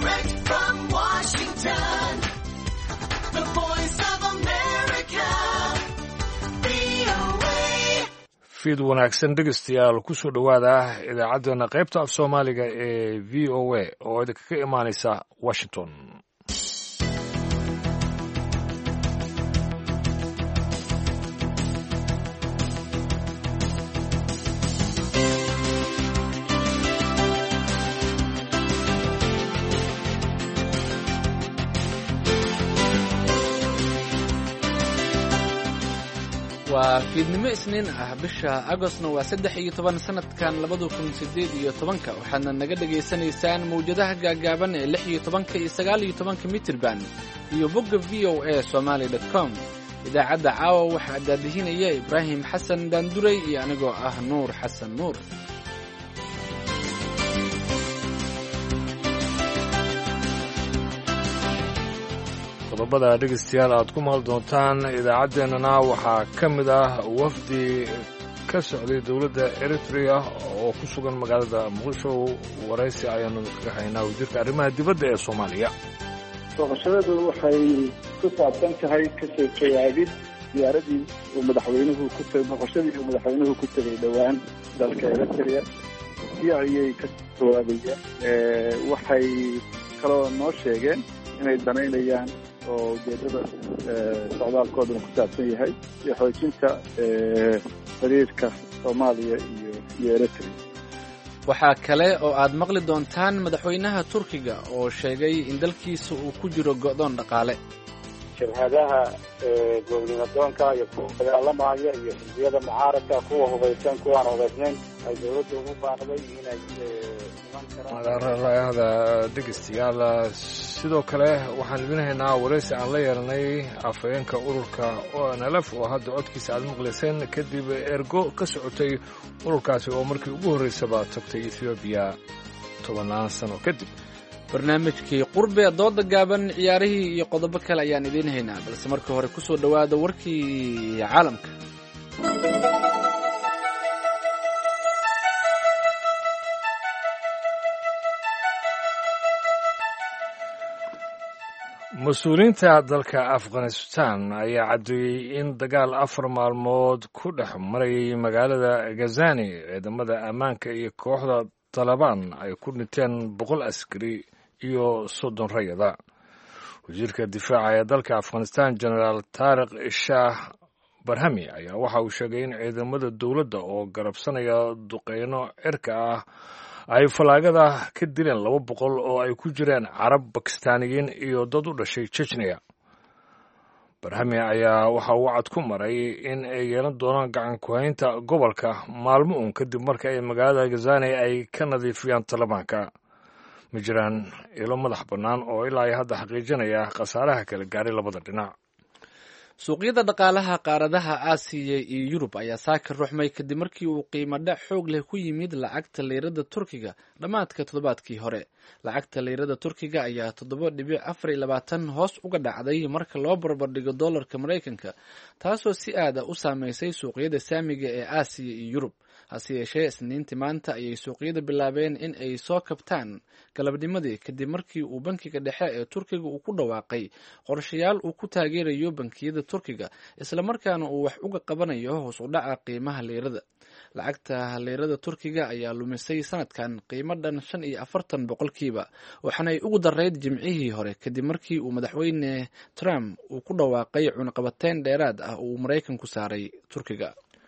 Direct from Washington, the voice of America, VOA. fiid wanaagsan dhegeystayaal kusoo dhowaada idaacaddeenna qaybta af soomaaliga ee v o a oo idinkaga imaanaysa washington. waa fiidnimo isniin ah bisha agostna waa 13 sanadkan 2018 waxaadna naga dhagaysanaysaan mawjadaha gaagaaban ee 16 iyo 19 mitirban iyo bogga VOA Somali.com. idaacadda caawa waxaa daadihinaya Ibraahim Xasan Daanduray iyo anigoo ah Nuur Xasan Nuur. qodobada dhegeystayaal aad ku maqli doontaan idaacaddeenana waxaa ka mid ah wafdi ka socday dowladda Eritrea oo ku sugan magaalada Muqdisho. waraysi ayaanu kaga haynaa wasiirka arrimaha dibadda ee Soomaaliya. booqashadadu waxay ku saabsan tahay kasoo jawaabid diyaaradii uu madaxweynuhu ku tegay dhowaan dalka Eritrea si ayay ka jawaabayaan. waxay kaloo noo sheegeen inay danaynayaan oo ujeedada socdaalkooduna ku saabsan yahay iyo xoojinta xiriirka Soomaaliya iyo Eritrea. waxaa kale oo aad maqli doontaan madaxweynaha Turkiga oo sheegay in dalkiisa uu ku jiro go'doon dhaqaale. shirkadaha gobnadoonka iyo kuwa dagaalamaya iyo xisbiyada mucaaradka kuwa hubaysan kuwaan hubaysnayn ay dowladda ugu baaqday inay iman karaan. dhegeystayaal sidoo kale waxaan idin haynaa waraysi aan la yeelanay afhayeenka ururka ONLF oo hadda codkiisa aad maqlayseen kadib ergo ka socotay ururkaasi oo markii ugu horreysaba tagtay Ethiopia 10 sano kadib. barnaamijkii qurbe dooda gaaban ciyaarihii iyo qodobo kale ayaan idiin haynaa balse marka hore ku soo dhowaada warkii caalamka. mas-uuliyiinta dalka Afghanistan ayaa caddeeyey in dagaal 4 maalmood ku dhex marayay magaalada Ghazni ciidamada ammaanka iyo kooxda Taliban ay ku dhinteen 100 askari iyo 30 rayada. wasiirka difaaca ee dalka Afghanistan General Tariq Shah Barhami ayaa waxa uu sheegay in ciidamada dowladda oo garabsanaya duqeyno cirka ah ay falaagada ka dileen 200 oo ay ku jireen Carab, Bakistaaniyiin iyo dad u dhashay Chechnya. Barhami ayaa waxa uu cad ku maray in ay yeelan doonaan gacan ku haynta gobolka maalmo uun kadib marka ay magaalada Ghazni ay ka nadiifiyaan Talibanka. ma jiraan ilo madax bannaan oo ilaa ay hadda xaqiijinaya khasaaraha kala gaaray labada dhinac. suuqyada dhaqaalaha qaaradaha Aasiya iyo Yurub ayaa saakir ruxmay kadib markii uu qiimo dhac xoog leh ku yimid lacagta liirada Turkiga dhamaadka toddobaadkii hore. lacagta liirada Turkiga ayaa 7.24 hoos uga dhacday marka loo barbardhigo dollarka Mareykanka, taasoo si aad ah u saameysay suuqyada saamiga ee Aasiya iyo Yurub. hase yeeshee isniintii maanta ayay suuqyada bilaabeen in ay soo kabtaan galabnimadii kadib markii uu bankiga dhexe ee Turkiga uu ku dhawaaqay qorshayaal uu ku taageerayo bankiyada Turkiga isla markaana uu wax uga qabanayo hoos u dhaca qiimaha liirada. lacagta liirada Turkiga ayaa lumisay sanadkan qiimo dhan 45%, waxaana ay ugu darayd jimcihii hore kadib markii uu madaxweyne Trump uu ku dhawaaqay cunaqabateyn dheeraad ah oo Mareykanku saaray Turkiga.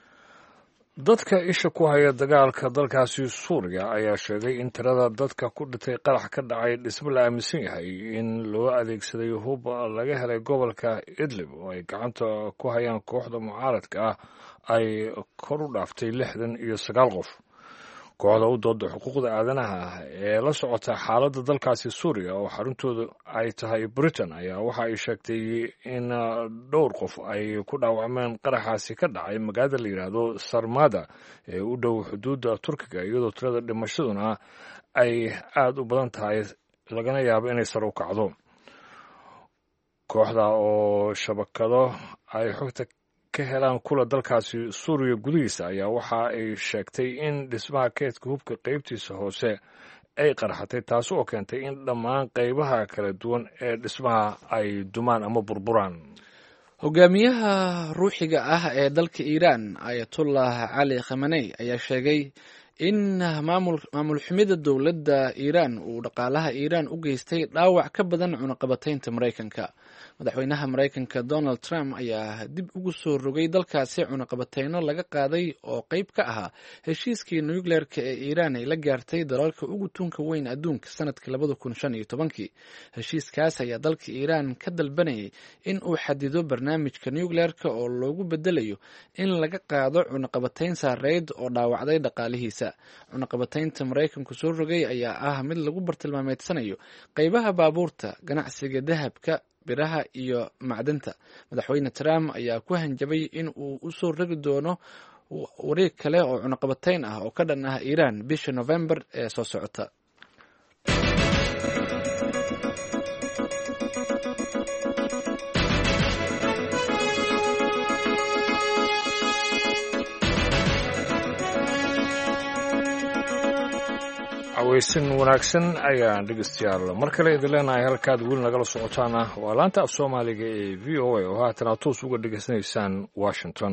dadka isha ku haya dagaalka dalkaasi Suuriya ayaa sheegay in tirada dadka ku dhintay qarax ka dhacay dhismo la aaminsan yahay in loo adeegsaday hub laga helay gobolka Idlib oo ay gacanta ku hayaan kooxda mucaaradka ah ay kor u dhaaftay 69 qof. kooxda u dooda xuquuqda aadanaha ee la socota xaaladda dalkaasi Suuriya oo xaruntoodu ay tahay Britain ayaa waxa ay sheegtay in dhowr qof ay ku dhaawacmeen qaraxaasi ka dhacay magaalada la yiraahdo Sarmada ee u dhow xuduudda Turkiga, iyadoo tirada dhimashaduna ay aad u badan tahay lagana yaabo inay sare u kacdo. kooxda oo shabakado ay xogta ka helaan kula dalkaasi suuriya gudihiisa ayaa waxa ay sheegtay in dhismaha keedka hubka qaybtiisa hoose ay qarxatay taasi oo keentay in dhammaan qaybaha kala duwan ee dhismaha ay dumaan ama burburaan. hogaamiyaha ruuxiga ah ee dalka iiraan ayatullah cali khamenei ayaa sheegay in maamul xumida dowladda iiraan uu dhaqaalaha iiraan u geystay dhaawac ka badan cunaqabataynta maraykanka. madaxweynaha maraykanka Donald Trump ayaa dib ugu soo rogay dalkaasi cunaqabatayno laga qaaday oo qayb ka ahaa heshiiskii nuclearka ee Iiraan ay la gaartay dalalka ugu tunka weyn adduunka sanadkii 2015. heshiiskaas ayaa dalka Iiraan ka dalbanayay in uu xadido barnaamijka nuclearka oo loogu bedelayo in laga qaado cunaqabatayn saareed oo dhaawacday dhaqaalihiisa. cunaqabataynta maraykanku soo rogay ayaa ah mid lagu bartilmaameedsanayo qaybaha baabuurta, ganacsiga dahabka, biraha iyo macdanta. madaxweyne Trump ayaa ku hanjabay in uu u soo rogi doono wareeg kale oo cunaqabatayn ah oo ka dhan ah Iiraan bisha November ee soo socota. aweysan wanaagsan ayaan dhegeystayaal mar kale idin leenahay halkaad weli nagala socotaana waa laanta af soomaaliga ee v o a oo haatan aad toos uga dhegeysanaysaan Washington.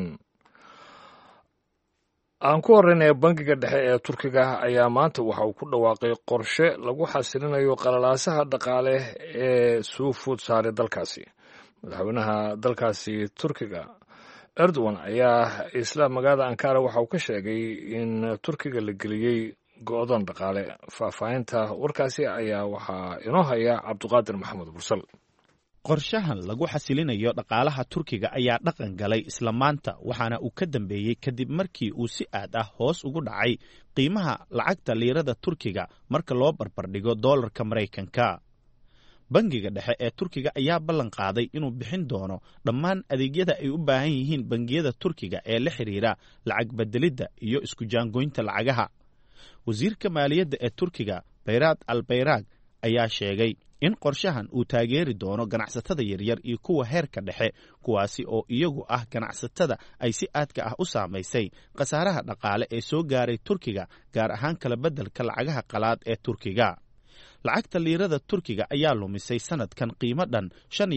aan ku horreynaya bangiga dhexe ee Turkiga ayaa maanta waxa uu ku dhawaaqay qorshe lagu xasilinayo qalalaasaha dhaqaale ee soo food saaray dalkaasi. madaxweynaha dalkaasi Turkiga Erdogan ayaa isla magaalada Ankara waxa uu ka sheegay in Turkiga la geliyay go'doon dhaqaale. faahfaahinta warkaasi ayaa waxaa inoo haya Cabduqaadir Maxamed Bursal. qorshahan lagu xasilinayo dhaqaalaha Turkiga ayaa dhaqan galay isla maanta waxaana uu ka dambeeyey kadib markii uu si aad ah hoos ugu dhacay qiimaha lacagta liirada Turkiga marka loo barbardhigo doolarka Maraykanka. bangiga dhexe ee Turkiga ayaa ballan qaaday inuu bixin doono dhammaan adeegyada ay u baahan yihiin bangiyada Turkiga ee la xiriira lacag bedelidda iyo isku jaangoynta lacagaha. wasiirka maaliyadda ee Turkiga Bayrat al-Bayraq ayaa sheegay in qorshahan uu taageeri doono ganacsatada yaryar iyo kuwa heerka dhexe kuwaasi oo iyagu ah ganacsatada ay si aadka ah u saamaysay khasaaraha dhaqaale ee soo gaaray Turkiga gaar ahaan kala beddelka lacagaha qalaad ee Turkiga. lacagta liirada Turkiga ayaa lumisay sanadkan qiimo dhan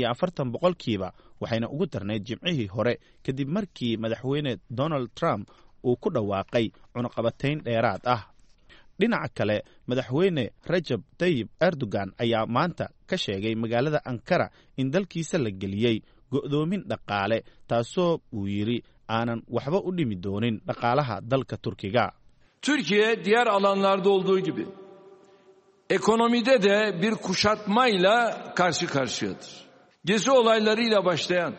45% waxayna ugu darnayd jimcihii hore kadib markii madaxweyne Donald Trump uu ku dhawaaqay cunaqabatayn dheeraad ah. dhinaca kale madaxweyne Recep Tayyip Erdogan ayaa maanta ka sheegay magaalada Ankara in dalkiisa la geliyey go'doomin dhaqaale taasoo uu yiri aanan waxba u dhimi doonin dhaqaalaha dalka Turkiga. Türkiye diğer alanlarda olduğu gibi ekonomide de bir kuşatmayla karşı karşıyadır. Gezi olaylarıyla başlayan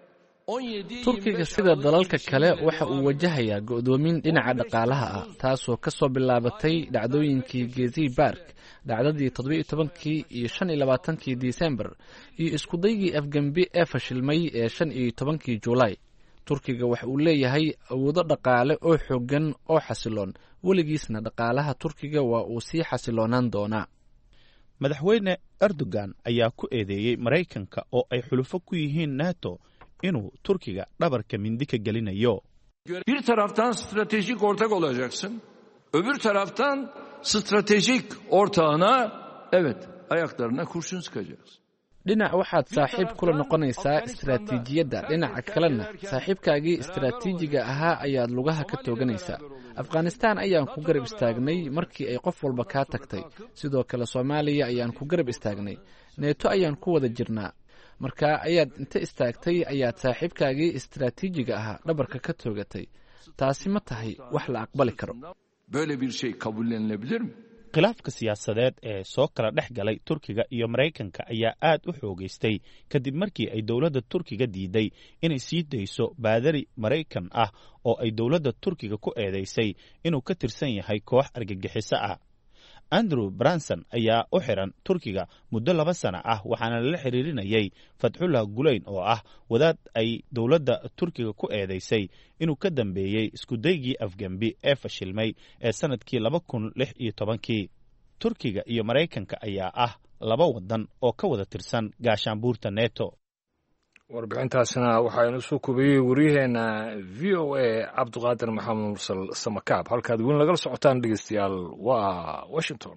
Turkiga sida dalalka kale waxa uu wajahayaa go'doomin dhinaca dhaqaalaha ah taasoo ka soo bilaabatay dhacdooyinkii Gezi Park, dhacdadii 17 iyo 25 December iyo isku daygii afgambi ee fashilmay ee 15 July. Turkiga waxa uu leeyahay awoodo dhaqaale oo xooggan oo xasiloon, weligiisna dhaqaalaha Turkiga waa uu sii xasiloonaan doonaa. madaxweyne Erdogan ayaa ku eedeeyay Maraykanka oo ay xulufo ku yihiin NATO inuu Turkiga dhabarka mindi ka gelinayo. Bir taraftan stratejik ortak olacaksın, öbür taraftan stratejik ortağına evet ayaklarına kurşun sıkacaksın. dhinac waxaad saaxiib kula noqonaysaa istaraatiijiyadda, dhinaca kalena saaxiibkaagii istaraatiijiga ahaa ayaad lugaha ka tooganaysaa. Afghanistan ayaan ku garab istaagnay markii ay qof walba kaa tagtay, sidoo kale Soomaaliya ayaan ku garab istaagnay, NATO ayaan ku wada jirnaa. marka ayaad inta istaagtay ayaad saaxiibkaagii istaraatiijiga ahaa dhabarka ka toogatay. taasi ma tahay wax la aqbali karo. Böyle bir şey kabullenilebilir mi? khilaafka siyaasadeed ee soo kala dhex galay Turkiga iyo Maraykanka ayaa aad u xoogaystay kadib markii ay dowladda Turkiga diiday inay sii dayso baadari Maraykan ah oo ay dowladda Turkiga ku eedeysay inuu ka tirsan yahay koox argagixiso ah. Andrew Branson ayaa u xiran Turkiga muddo 2 sano ah waxaana la xiriirinayay Fethullah Gulen oo ah wadaad ay dowladda Turkiga ku eedeysay inuu ka dambeeyay isku daygii afgambi ee fashilmay ee sanadkii 2016. Turkiga iyo Maraykanka ayaa ah 2 wadan oo ka wada tirsan gaashaanbuurta NATO. warbixintaasina waxaaynu soo kubiyey waryaheena v o a cabdiqaadir maxamed mursal samakaab. halkaad weyn lagala socotaan dhegeystayaal waa washington.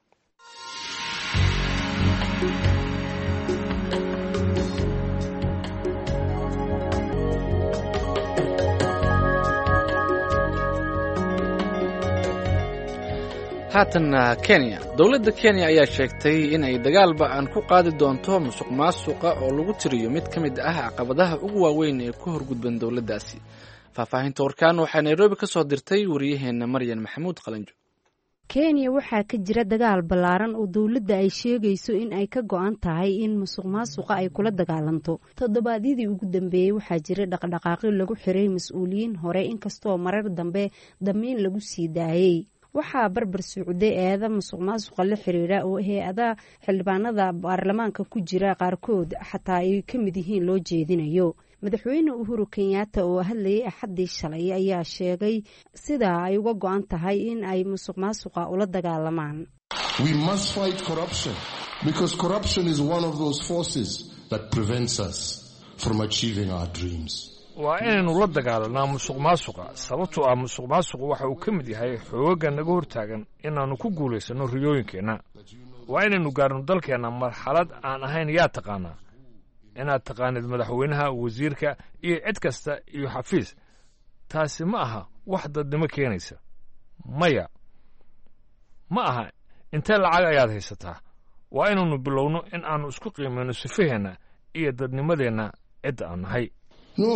haatanna kenya. dowladda kenya ayaa sheegtay in ay dagaal ba-an ku qaadi doonto musuq maasuqa oo lagu tiriyo mid ka mid ah caqabadaha ugu waaweyn ee ku horgudban dowladdaasi. faahfaahinta warkaan waxaa nairobi ka soo dirtay wariyaheenna maryan maxamuud qalanjo. kenya waxaa ka jira dagaal ballaaran oo dowladda ay sheegayso in ay ka go-an tahay in musuq maasuqa ay kula dagaalanto. toddobaadyadii ugu dambeeyey waxaa jira dhaqdhaqaaqyo lagu xiray mas-uuliyiin hore, inkastoo marar dambe damiin lagu sii daayey. waxaa barbar socday eeda musuq maasuqa la xiriira oo hay-ada xildhibaanada baarlamaanka ku jira qaarkood xataa ay ka mid yihiin loo jeedinayo. madaxweyne uhuru kenyatta oo hadlayay axaddii shalay ayaa sheegay sida ay uga go-an tahay in ay musuq maasuqa ula dagaalamaan. We must fight corruption because corruption is one of those forces that prevents us from achieving our dreams. waa inaynu la dagaalanaa musuq maasuqa sababtoo ah musuq maasuqu waxa uu ka mid yahay xoogagga naga hortaagan inaannu ku guulaysanno riyooyinkeenna. waa inaynu gaarno dalkeenna marxalad aan ahayn yaa taqaanaa inaad taqaanid madaxweynaha, wasiirka iyo cid kasta iyo xafiis. taasi ma aha wax dadnimo keenaysa. maya ma aha intee lacag ayaad haysataa. waa inaynu bilowno in aannu isku qiimayno sifaheenna iyo dadnimadeenna cidda aan nahay. No,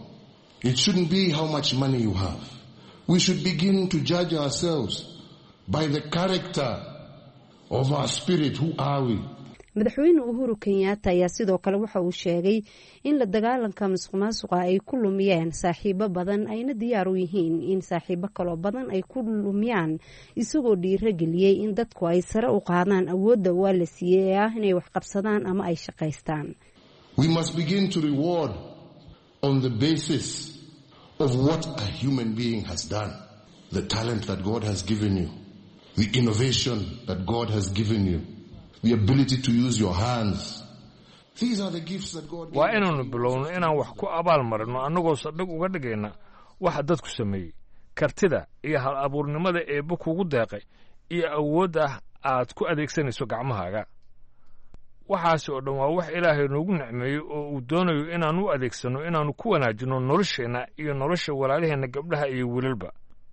it shouldn't be how much money you have. We should begin to judge ourselves by the character of our spirit. Who are we? madaxweyne uhuru kenyatta ayaa sidoo kale waxa uu sheegay in la dagaalanka musuq maasuqa ay ku lumiyeen saaxiibo badan, ayna diyaar u yihiin in saaxiibo kaloo badan ay ku lumiyaan, isagoo dhiirageliyey in dadku ay sare u qaadaan awoodda waa la siiyey ee ah inay wax qabsadaan ama ay shaqaystaan. We must begin to reward on the basis of what a human being has done, the talent that God has given you, the innovation that God has given you, the ability to use your hands. These are the gifts that God gave. waa inaannu bilowno inaan wax ku abaal marino annagoo sadhig uga dhigayna waxa dadku sameeyey, kartida iyo hal abuurnimada eebba kugu deeqay iyo awoodda aad ku adeegsanayso gacmahaaga. waxaasi oo dhan waa wax ilaahay noogu nicmeeyey oo uu doonayo inaannu u adeegsanno inaannu ku wanaajinno nolosheenna iyo nolosha walaalaheenna gabdhaha iyo wiilalba.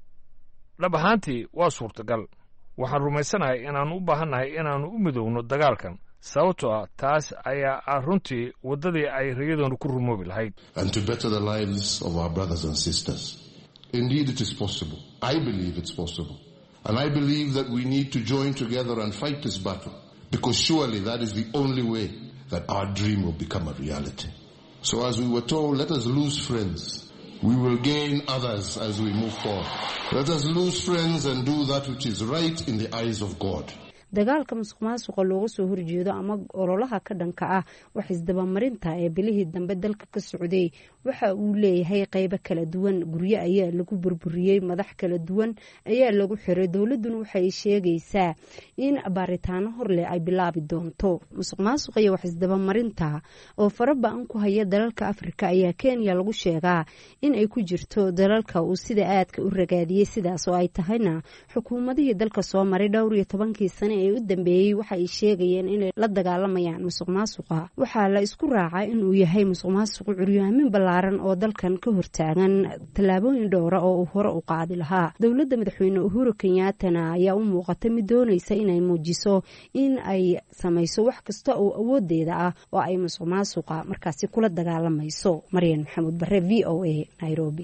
dhab ahaantii waa suurtagal. waxaan rumaysanahay inaannu u baahannahay inaannu u midowno dagaalkan, sababtoo ah taas ayaa ah runtii waddadii ay rayadeennu ku rumoobi lahayd. And to better the lives of our brothers and sisters. Indeed it is possible. I believe it's possible. And I believe that we need to join together and fight this battle. Because surely that is the only way that our dream will become a reality. So as we were told, let us lose friends. We will gain others as we move forward. Let us lose friends and do that which is right in the eyes of God. dagaalka musuq maasuqa looga soo horjeedo ama ololaha ka dhanka ah wax isdabamarinta ee bilihii dambe dalka ka socday waxa uu leeyahay qaybo kala duwan. guryo ayaa lagu burburiyey, madax kala duwan ayaa lagu xiray. dowladuna waxay sheegaysaa in baaritaano horleh ay bilaabi doonto. musuq maasuqa iyo wax isdabamarinta oo faraba-an ku haya dalalka Afrika ayaa Kenya lagu sheegaa in ay ku jirto dalalka uu sida aadka u ragaadiyey, sidaas oo ay tahayna xukuumadihii dalka soo maray dhowr iyo 10 sano ee u dambeeyey waxa ay sheegayeen inay la dagaalamayaan musuq maasuqa. waxaa la isku raacay inuu yahay musuq maasuqu curyaamin ballaaran oo dalkan ka hortaagan tallaabooyin dhowra oo uu hore u qaadi lahaa. dowladda madaxweyne uhuru kenyattana ayaa u muuqata mid doonaysa inay muujiso in ay samayso wax kasta oo awoodeeda ah oo ay musuq maasuqa markaasi kula dagaalamayso. maryan maxamuud bare, v o a, Nairobi.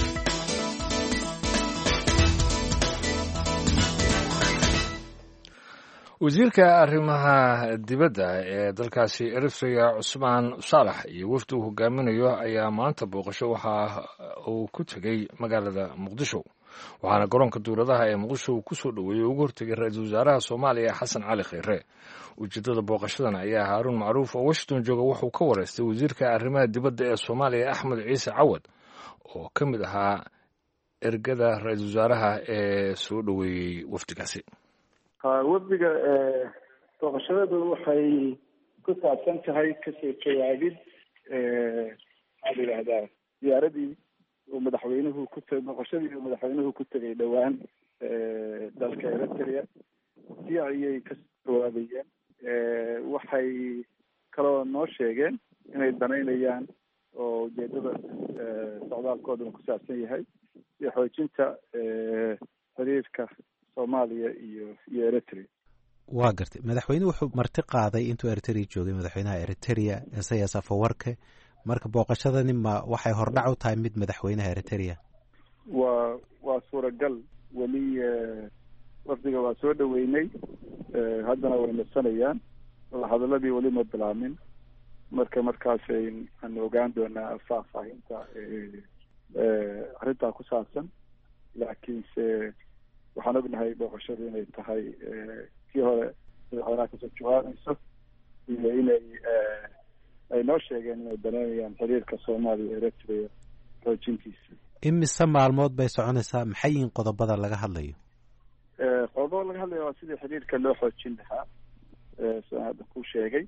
wasiirka arrimaha dibadda ee dalkaasi eritrea cusmaan saalax iyo wafdi uu hogaaminayo ayaa maanta booqasho waxa uu ku tegey magaalada muqdisho. waxaana garoonka dowladaha ee muqdisho uu ku soo dhoweeyey ugu hortegay ra-iisul wasaaraha soomaaliya xasan cali kheyre. ujeeddada booqashadan ayaa haaruun macruuf oo washington jooga wuxuu ka wareystay wasiirka arrimaha dibadda ee soomaaliya axmed ciise cawad oo ka mid ahaa ergada ra-iisul wasaaraha ee soo dhoweeyey wafdigaasi. wafdiga booqashadadu waxay ku saabsan tahay kasoo jawaabid maxaa la yidhahdaa ziyaaradii uu madaxweynuhu noqoshadii uu madaxweynuhu ku tegay dhowaan dalka eritrea si ayay ka jawaabayeen. waxay kaloo noo sheegeen inay danaynayaan oo ujeedada socdaalkoodana ku saabsan yahay iyo xoojinta xiriirka soomaaliya iyo eritrea. waa gartay madaxweynuhu wuxuu marti qaaday intuu eritrea joogay madaxweynaha eritrea isayas afawarke marka booqashadani ma waxay hordhac u tahay mid madaxweynaha eritrea? waa suuragal weli wafdiga waa soo dhaweynay haddana way nasanayaan hadaladii weli ma bilaamin markaasay aan ogaan doonaa faahfaahinta arrintaa ku saabsan. laakiinse waxaan ognahay booqashadu inay tahay kii hore madaxweynaha kasoo jawaabayso iyo inay ay noo sheegeen inay danaynayaan xiriirka soomaaliya eritrea xoojintiisa. imise maalmood bay soconaysaa? maxay yihiin qodobada laga hadlayo? qodobada laga hadlaya waa sidii xiriirka loo xoojin lahaa sidaan hadda ku sheegay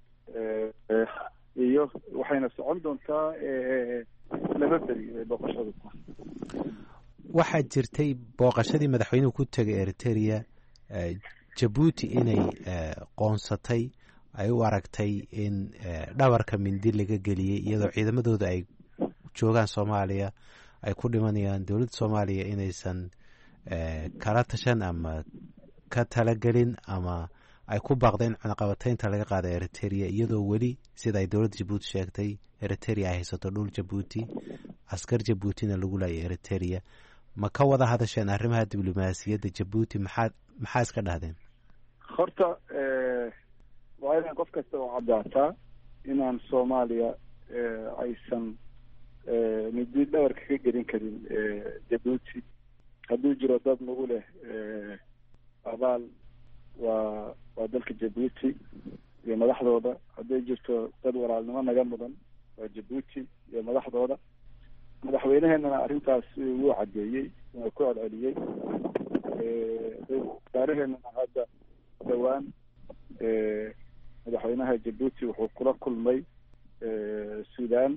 iyo waxayna socon doontaa laba beri ay booqashadu tahay. waxaa jirtay booqashadii madaxweynuhu ku tegay eritrea jabuuti inay qoonsatay ay u aragtay in dhabarka mindi laga geliyey iyadoo ciidamadooda ay joogaan soomaaliya ay ku dhimanayaan dowladda soomaaliya inaysan kala tashan ama ka talagelin ama ay ku baaqdeen cunaqabataynta laga qaada eritrea iyadoo weli sida ay dowladda jabuuti sheegtay eritrea ay haysato dhul jabuuti askar jabuutina lagu laayay eritrea. ma ka wada hadasheen arrimaha diblomaasiyadda jabuuti? maxaa iska dhahdeen? horta waa inaan qof kasta oo caddaataa inaan soomaaliya aysan midi dhabarka ka gelin karin jabuuti. hadduu jiro dad nagu leh abaal waa dalka jabuuti iyo madaxdooda. hadday jirto dad walaalnimo naga mudan waa jabuuti iyo madaxdooda. madaxweyneheenana arrintaas wuu caddeeyey wuu ku celceliyey. wasaaraheenana hadda dhowaan madaxweynaha jabuuti wuxuu kula kulmay sudan.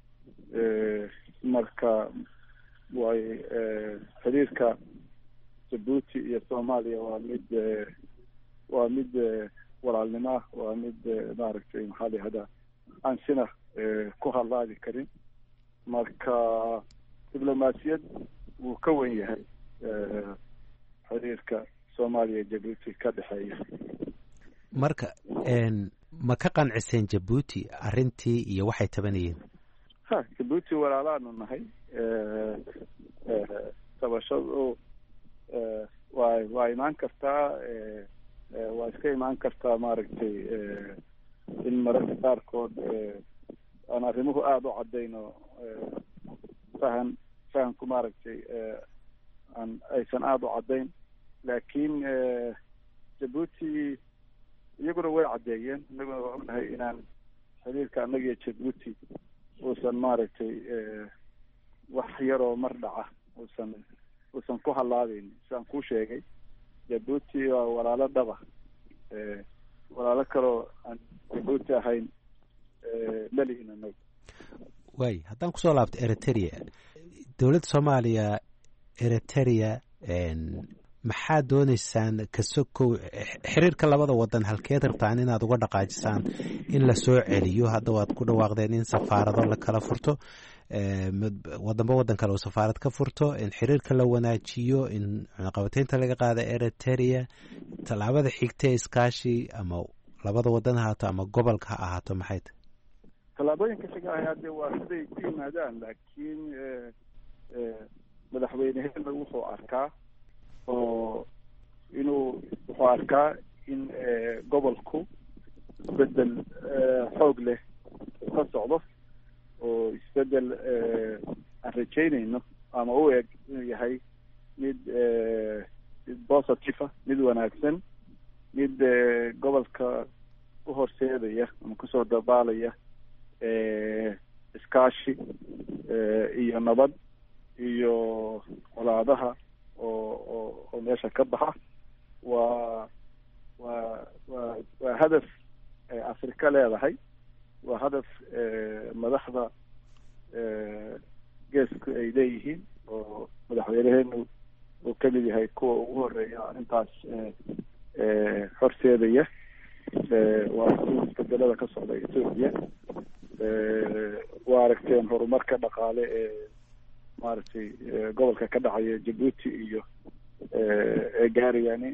marka way xiriirka jabuuti iyo soomaaliya waa mid walaalnimo ah, waa mid maaragtay maxaa la yihahdaa aan sina ku hadlaadi karin. marka diblomaasiyad wuu ka wen yahay xiriirka soomaaliya jabuuti ka dhexeeya. marka ma ka qanciseen jabuuti arrintii iyo waxay tabanayeen? jabuuti walaalaanu nahay. tabashadu waa imaan kartaa waa iska imaan kartaa maaragtay in mararka qaarkood aan arrimuhu aada u cadayno fahanku maaragtay aysan aada u caddayn. laakiin jabuuti iyaguna way caddeeyeen. inaguna waa ognahay inaan xiriirka annaga iyo jabuuti uusan maaragtay wax yaroo mar dhaca uusan ku hallaabeyn. sidaan kuu sheegay jabuuti waa walaalo dhaba. walaalo kaloo aan jabuuti ahayn malihin anaga. waay haddaan kusoo laabto eritrea, dowladda soomaaliya eritrea maxaa dooneysaan kasokow xiriirka labada wadan halkeed rabtaan inaad uga dhaqaajisaan in la soo celiyo? hadda waad ku dhawaaqdeen in safaarado la kala furto, wadanba wadan kale oo safaarad ka furto, in xiriirka la wanaajiyo, in cunaqabataynta laga qaada eritrea. tallaabada xigtee iskaashi ama labada wadan ha ahaato ama gobolka ha ahaato maxay tahay? tallaabooyinka xiga ah hadde waa siday ku yimaadaan. laakiin madaxweyneheena wuxuu arkaa wuxuu arkaa in gobolku isbedel xoog leh ka socdo oo isbedel aan rajaynayno ama u eg inuu yahay mid positive, mid wanaagsan, mid gobolka u horseedaya ama kusoo dabaalaya iskaashi iyo nabad iyo colaadaha oo meesha ka baxa. waa hadaf afrika leedahay waa hadaf madaxda geesku ay leeyihiin oo madaxweyneheenu uu kamid yahay kuwa ugu horeeya arrintaas horseedaya. waa isbedelada ka socda Ethiopia. waa aragteen horumarka dhaqaale ee maaragtay gobolka ka dhacaya Djibouti iyo ee gaarayaan.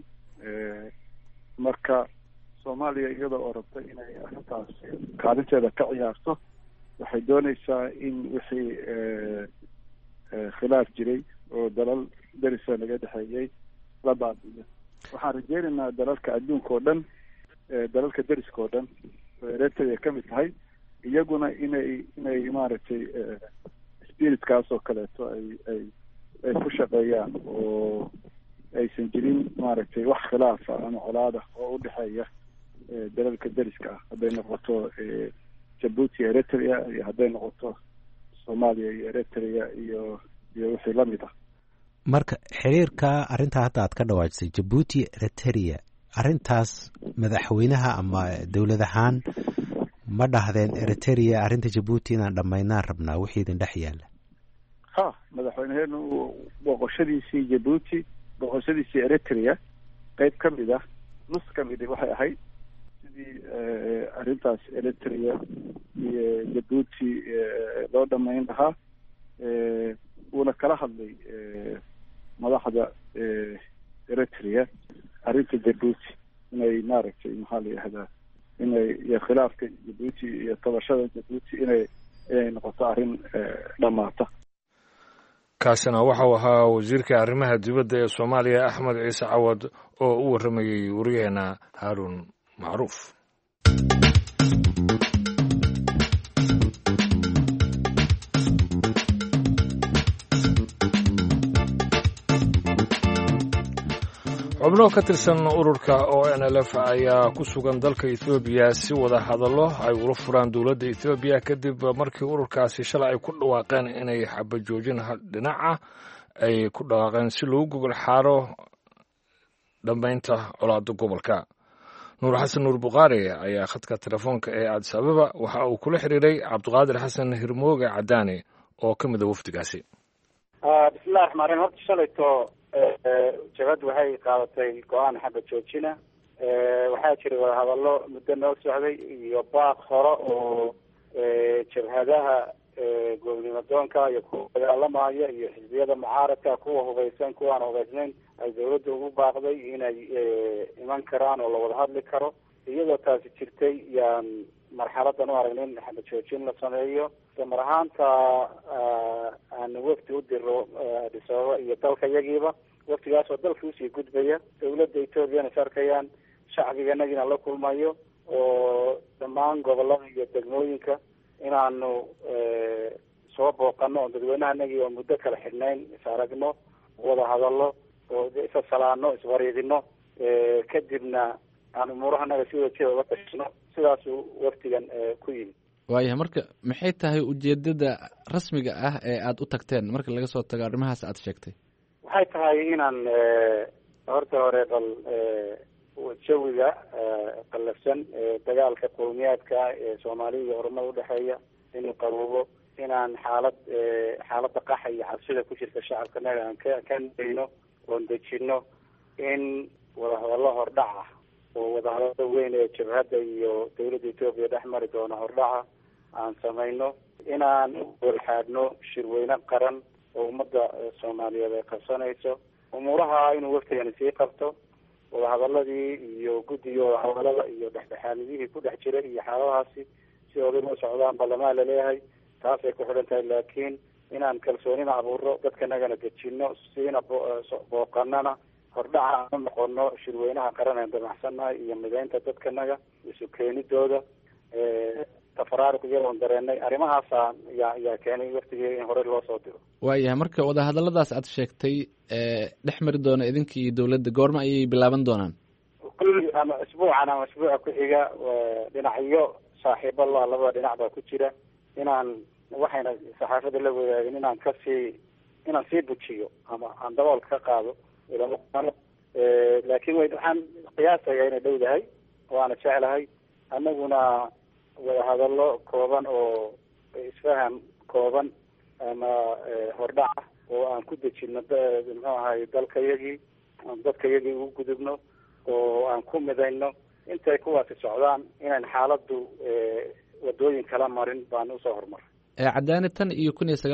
marka Soomaaliya iyada oo rabta inay arrintaas kaalinteeda ka ciyaarto waxay doonaysaa in wixii khilaaf jiray oo dalal darisa naga dhexeeyay la baabi'iyo. waxaan rajeynaynaa dalalka adduunka oo dhan, dalalka dariska oo dhan oo Eritrea ka mid tahay, iyaguna inay maaragtay spiritkaas oo kaleeto ay ku shaqeeyaan oo aysan jirin maaragtay wax khilaafa ama colaada oo u dhexeeya dalalka dariska ah, hadday noqoto Djibouti, Eritrea, iyo hadday noqoto Soomaaliya iyo Eritrea iyo wixii la mid ah. marka xiriirka arrintaa hadda aad ka dhawaajisay Djibouti, Eritrea, arrintaas madaxweynaha ama dowlad ahaan ma dhahdeen Eritrea arrinta Djibouti inaan dhammaynaan rabnaa wixii idin dhex yaalla? madaxweyneheenu boqoshadiisii Djibouti, boqoshadiisii Eritrea qayb ka mid ah, nus ka mid waxay ahayd sidii arrintaas Eritrea iyo Djibouti loo dhammayn lahaa. wuuna kala hadlay madaxda Eritrea arrinta Djibouti inay maaragtay maxaa la yihahdaa iyo khilaafka Djibouti iyo tabashada Djibouti inay noqoto arrin dhammaata. kaasina waxau ahaa wasiirka arrimaha dibadda ee Soomaaliya Axmed Ciise Cawad oo u warramayay wariyaheena Haaruun Macruuf. xubno ka tirsan ururka ONLF ayaa ku sugan dalka Ethiopia si wada hadallo ay ula furaan dowladda Ethiopia kadib markii ururkaasi shalay ay ku dhawaaqeen inay xabajoojin dhinaca ay ku dhawaaqeen si loogu gogol xaaro dhammaynta colaadda gobolka. Nuur Xasan Nuur Buqaari ayaa khadka telefoonka ee Addis Ababa waxa uu kula xiriiray Cabdiqaadir Xasan Hirmooge Cadaani oo ka mid ah wafdigaasi. bismillahi raxmaani raxiim. horta shalayto jabhaddu waxay qaadatay go-aan xabad joojina. waxaa jiray wadahadallo muddo noo socday iyo baaq hore oo jabhadaha gobnimadoonka iyo kuwa dagaalamaya iyo xisbiyada mucaaradka, kuwa hubeysan, kuwaan hubeysnayn, ay dawladda ugu baaqday inay iman karaan oo lawada hadli karo. iyadoo taasi jirtay yaan marxaladan u aragnay in xabad joojin la sameeyo. mar ahaanta aan wafdi u diro Addis Ababa iyo dalka yagiiba, waftigaas oo dalka usii gudbaya, dawladda Ethiopiana is arkayaan, shacbiganagina la kulmayo, oo dhammaan gobolada iyo degmooyinka inaanu soo booqano oo dadweynahanagii oo muddo kala xidhnayn is aragno, wada hadallo oo isa salaano, iswariidino, kadibna aan umuurahanaga si wajida uga tashino. sidaasuu waftigan ku yimid. waayahay, marka maxay tahay ujeedada rasmiga ah ee aada u tagteen marka laga soo tago arrimahaas aada sheegtay? waxay tahay inaan horta hore bal jawiga qallafsan dagaalka qowmiyaadka ee Soomaaliya iyo Oromada udhexeeya inuu qaruubo, inaan xaaladda qaxa iyo cabsida ku jirta shacabkanaga aan ka dayno oon dejino, in wadahadallo hordhaca oo wadahadalada weyn ee jabhadda iyo dawladda Ethiopia dhex mari doona hordhaca aan samayno, inaan walxaadhno shirweyne qaran oo ummadda Soomaaliyeed ay qabsanayso. umuuraha inuu waftigani sii qabto, wadahadaladii iyo guddiga wadahadalada iyo dhexdhexaadiyihii ku dhex jiray iyo xaaladahaasi si oday loo socdaan ballamaan laleeyahay, taasay ku xidhan tahay. laakiin inaan kalsoonina abuurno, dadkanagana dejino, siina booqanana hordhaca aan noqono shirweynaha qaran aan damacsannahay iyo mideynta dadkanaga, isu keenidooda, tafaraariq iyadoon dareenay. arrimahaasa yaa keenay waftigii in hore loo soo diro. waayahay, marka wadahadaladaas aad sheegtay dhex mari doona idinka iyo dawladda, goorma ayay bilaaban doonaan? kulli ama isbuucan ama isbuuca ku xiga. dhinacyo saaxiibo labada dhinac baa ku jira. inaan waxayna saxaafadda la wadaagin inaan sii bujiyo ama aan daboolka ka qaado laakiin waxaan qiyaasaya inay dhowdahay, waana jeclahay. anaguna wadahadallo kooban oo isfaham kooban ama hordhac ah oo aan ku dejino muxuu ahay dalkayagii dadkayagii ugu gudubno oo aan ku midayno intay kuwaasi socdaan inaan xaaladdu wadooyin kala marin baan usoo horumar cadaani tan iyo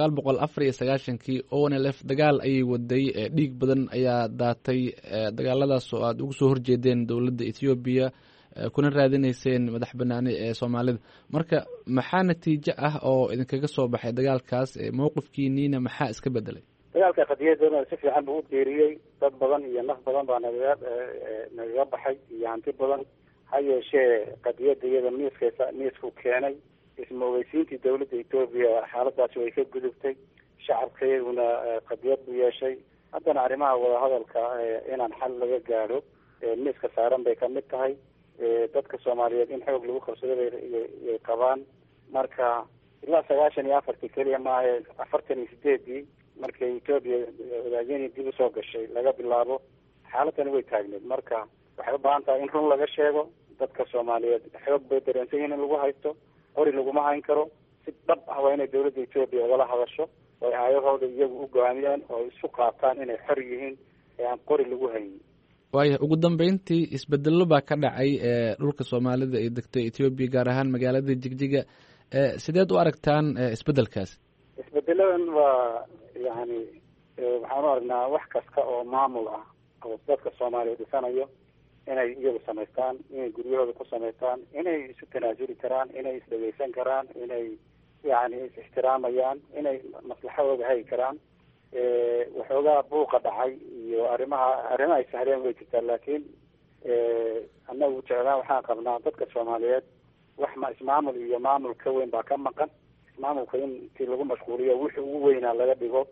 1994 ONLF dagaal ayay waday dhiig badan ayaa daatay dagaaladaas oo aad ugu soo horjeedeen dowladda Ethiopia kuna raadinayseen madax banaani ee Soomaalida marka maxaa natiijo ah oo idinkaga soo baxay dagaalkaas mowqifkiina maxaa iska bedelay dagaalka qadiyadana si fiican buu u geeriyey dad badan iyo naf badan baa naga baxay iyo hanti badan ha yeeshee qadiyada iyada miisku keenay ismoogeysiintii dowladda Ethiopia xaaladaasi way ka gudubtay shacabkeeduna qadiyad buu yeeshay haddana arrimaha wadahadalka inaan xal laga gaadho miiska saaran bay ka mid tahay dadka Soomaaliyeed in xoog lagu qabsado ay qabaan marka ilaa 94 kaliya maahe 48 markay Ethiopia wadaageen dib u soo gashay laga bilaabo xaaladani way taagneed marka waxay u baahan tahay in run laga sheego dadka Soomaaliyeed xoog bay dareensan yihiin in lagu haysto qori laguma hayn karo si dhab ah waa inay dowladda Ethiopia wala hadasho oo ayahooda iyagu u go'aamiyaan oo isu qaataan inay xor yihiin ee aan qori lagu hayn waayo ugu dambeyntii isbedelo baa ka dhacay dhulka Soomaalida ee degtay Ethiopia gaar ahaan magaalada Jigjiga sideed u aragtaan isbedelkaas isbedeladan waa yani waxaan aragnaa wax kasta oo maamul ah oo dadka Soomaaliyeed dhisanayo inay iyagu samaystaan inay guryahooda ku samaystaan inay isu tanaasuli karaan inay isdhageysan karaan inay yani is ixtiraamayaan inay maslaxadooda hagi karaan waxoogaa buuqa dhacay iyo arrimaha ay sahleen way jirtaa laakiin annagu jeclaan waxaan qabnaa dadka Soomaaliyeed wax ismaamul iyo maamul ka weyn baa ka maqan ismaamulka intii lagu mashquuliyo wixii ugu weynaa laga dhigo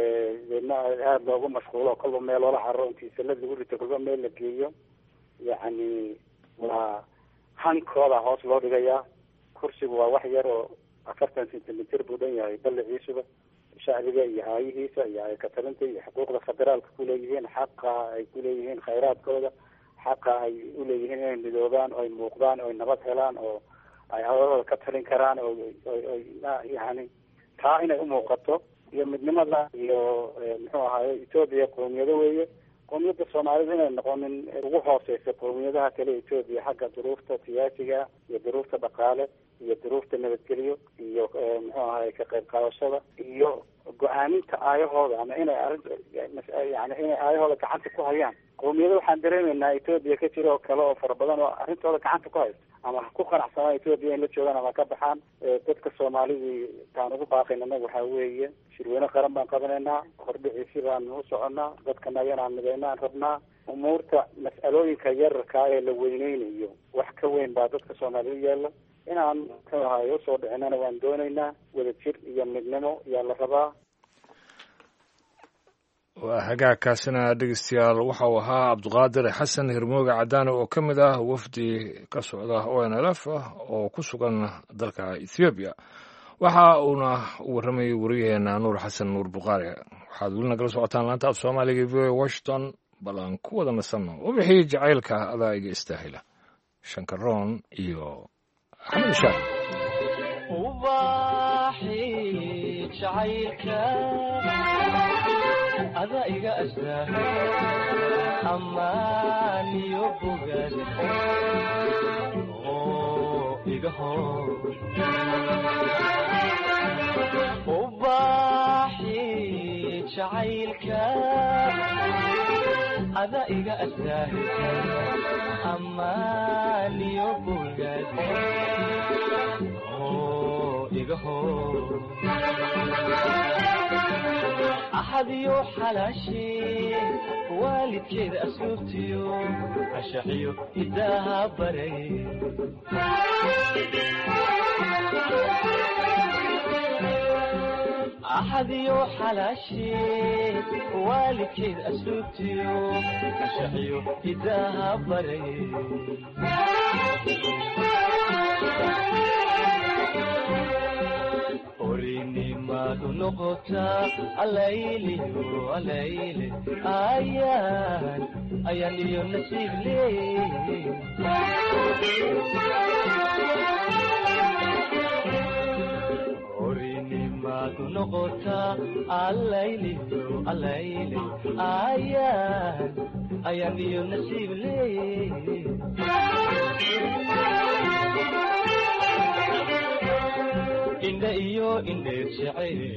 aada loogu mashquulo kolba meel loola carro intii salad lagu rito kolba meel la geeyo yani waa hankooda hoos loo dhigayaa kursigu waa wax yar oo 40 sentimitir buu dhan yahay balliciisuba shacbiga iyo aayihiisa iyo ay ka talinta iyo xuquuqda federaalka ku leeyihiin xaqa ay ku leeyihiin khayraadkooda xaqa ay u leeyihiin inay midoobaan oo ay muuqdaan oo ay nabad helaan oo ay hawlahooda ka talin karaan oo yani taa inay u muuqato iyo midnimada iyo muxuu ahaay Ethiopia qowmiyado weeye qowmiyada Soomaalida inay noqonin ugu hooseysa qowmiyadaha kale Ethiopia xagga duruufta siyaasiga iyo duruufta dhaqaale iyo duruufta nabadgelyo iyo muxuu ahaay ka qayb qaadashada iyo go'aaminta aayahooda ama inay yani inay aayahooda gacanta ku hayaan qowmiyada waxaan dareemaynaa Ethiopia ka jira oo kale oo fara badan oo arrintooda gacanta ku haysta ama ku qanacsanaa Ethiopia in la joogaan ama ka baxaan dadka Soomaalidii taan ugu baaqayna waxa weeye shirweyne qaran baan qabanaynaa hordhiciisi baan u soconaa dadka naganaan midaynaan rabnaa umuurta mas'alooyinka yararka ee la weyneynayo wax ka weyn baa dadka Soomaaliyeed yaalla inaan kahayo soo dhicinana waan doonaynaa wadajir iyo midnimo yaa la rabaa waa hagaagkaasina dhegeystayaal waxa uu ahaa Cabdiqaadir Xasan Hirmooga Cadaane oo ka mid ah wafdi ka socda ONLF oo ku sugan dalka Ethiopia waxa uuna warramay wariyaheena Nuur Xasan Nuur Buqaari waxaad weli nagala socotaan laanta Soomaaliga ee Washington balan ku wada nasanno wixii jacaylka adayga istaahila Shankaroon iyo Axmed Shaah ubaxi jacaylka ada iga astaa amaan iyo bogad oo iga hor ubaxi jacaylka ada iga astaa amaan iyo bogad oo iga hor أحد يوحلاشي والد كذا أسلوبتيو أشحيو إداها بري أحد يوحلاشي والد كذا أسلوبتيو أشحيو إداها بري أريني ما نقطة الليلي والليلي أيان ينسيب لي noqotaa allayliyo allayle ayaan iyo nasiib leey indha iyo indheer jeceeli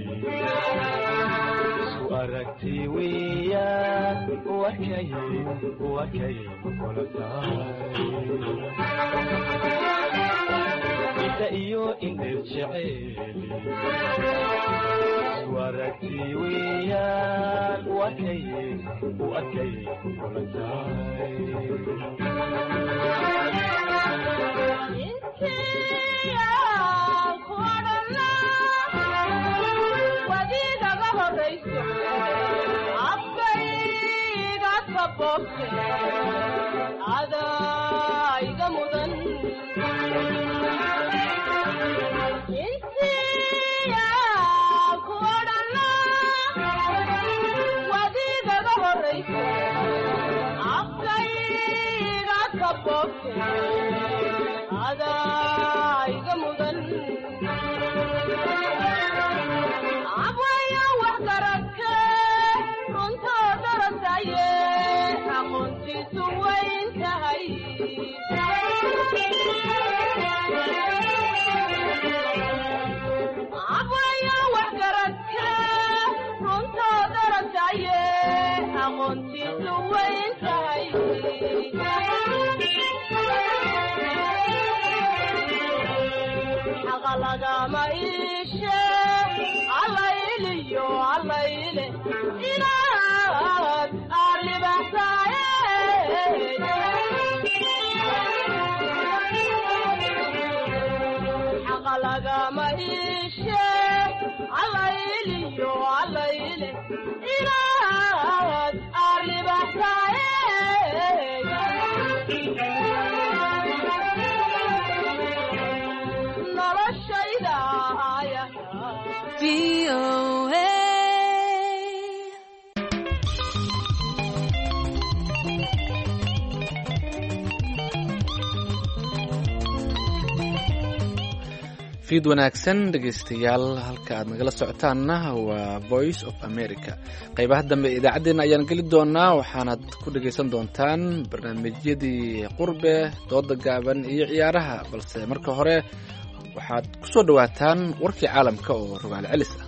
isu aragti weeyaan wakay kula tahay indha iyo indheer jeceeli isu aragti weeyaan wakay kula tahay adaiga mudan insiya ku odhana wadigaga horayso afkayga ka bogte adaiga mudan abwaya wax garagke runtoo darasaye aqoontiisu wayn tahay abwaya wax garagke runtoo darasaye aqoontiisu wayn tahay xaqa lagama iishe allayliyo allayle inaad arribaxsaaye xaqa lagama iishe allayliyo allayle inaad arribaxsaaye noloshayda VOA. fiid wanaagsan dhegaystayaal halka aad nagala socotaanna waa voice of america qaybaha dambe idaacaddeenna ayaan geli doonaa waxaanaad ku dhegaysan doontaan barnaamijyadii qurbe dooda gaaban iyo ciyaaraha balse marka hore waxaad ku soo dhowaataan warkii caalamka oo rogaal celis ah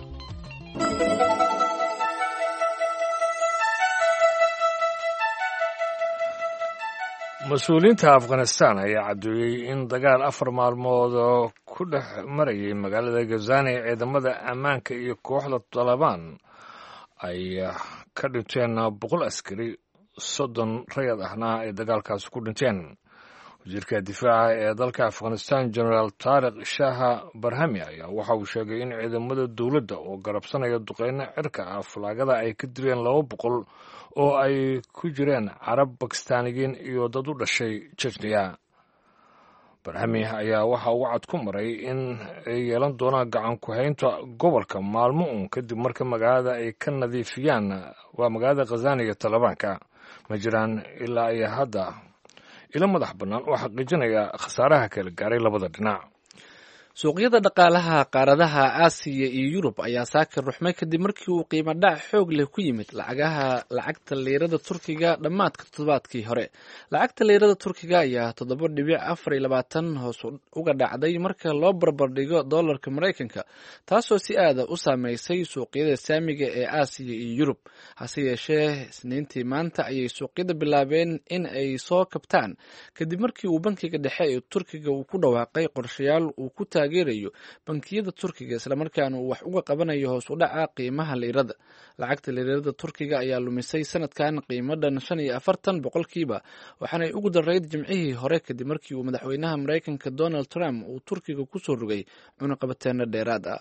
mas-uuliyiinta afghanistan ayaa caddeeyey in dagaal 4 maalmood oo ku dhex marayay magaalada gazani ciidamada ammaanka iyo kooxda talabaan ay ka dhinteen 100 askari 30 rayad ahna ay dagaalkaasi ku dhinteen wasiirka difaaca ee dalka afghanistan generaal taariq shaha barhami ayaa waxa uu sheegay in ciidamada dowladda oo garabsanaya duqeyno cirka ah falaagada ay ka dileen 200 oo ay ku jireen carab bakistaaniyiin iyo dad u dhashay jejniya barhami ayaa waxa uu cad ku maray in ay yeelan doonaan gacan ku haynta gobolka maalmo uun kadib marka magaalada ay ka nadiifiyaan waa magaalada khazani iyo talabaanka ma jiraan ilaa ay hadda ila madax bannaan oo xaqiijinaya khasaaraha kala gaaray labada dhinac suuqyada dhaqaalaha qaaradaha aasiya iyo yurub ayaa saakir ruxmay kadib markii uu qiimo dhac xoog leh ku yimid lacagta liirada turkiga dhammaadka toddobaadkii hore lacagta liirada turkiga ayaa 7.24 hoos uga dhacday marka loo barbardhigo doolarka maraykanka taasoo si aada u saameysay suuqyada saamiga ee aasiya iyo yurub hase yeeshee isniintii maanta ayay suuqyada bilaabeen in ay soo kabtaan kadib markii uu bankiga dhexe ee turkiga uu ku dhawaaqay qorshayaal uu ku taageerayo bankiyada turkiga islamarkaana uu wax uga qabanayo hoos u dhaca qiimaha liirada lacagta liirada turkiga ayaa lumisay sanadkan qiimadan 45 boqolkiiba waxaanay ugu darayd jimcihii hore kadib markii uu madaxweynaha maraykanka donald trump uu turkiga ku soo rogay cunaqabateeno dheeraad ah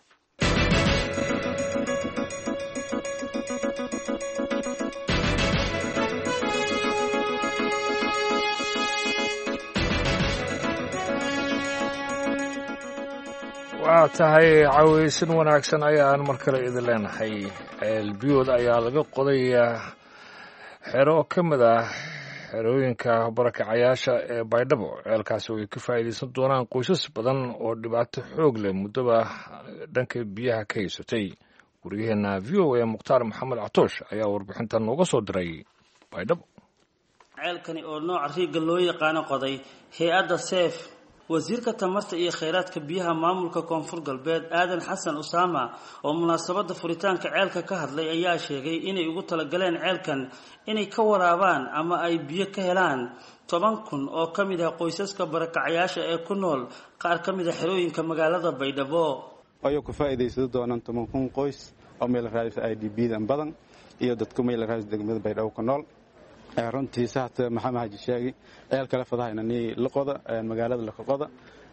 waa tahay cawaysin wanaagsan ayaan mar kale idin leenahay ceelbiyood ayaa laga qodayaa xero ka mid ah xerooyinka barakacayaasha ee baydhabo. ceelkaasi oo ay ka faa'iidaysan doonaan qoysas badan oo dhibaato xoog leh muddaba dhanka biyaha ka haysatay. wariyaheenna v o a mukhtaar maxamed catoosh ayaa warbixintan nooga soo diray baydhabo. ceelkani oo nooca riigga loo yaqaano qoday hay-adda seef. wasiirka tamarta iyo kheyraadka biyaha maamulka koonfur galbeed aadan xasan usaama oo munaasabada furitaanka ceelka ka hadlay ayaa sheegay inay ugu talagaleen ceelkan inay ka waraabaan ama ay biyo ka helaan 10,000 oo ka mid ah qoysaska barakacayaasha ee ku nool qaar ka mid ah xerooyinka magaalada baydhabo. ayuu ku faa'iidaysan doonaan 10,000 qoys oo meel raadis IDB-dan badan iyo dadka meel raadis degmada baydhabo ku nool. runtii saxta maxamed haji sheegi ceel kala fadahayna ni laqoda magaalada laqoda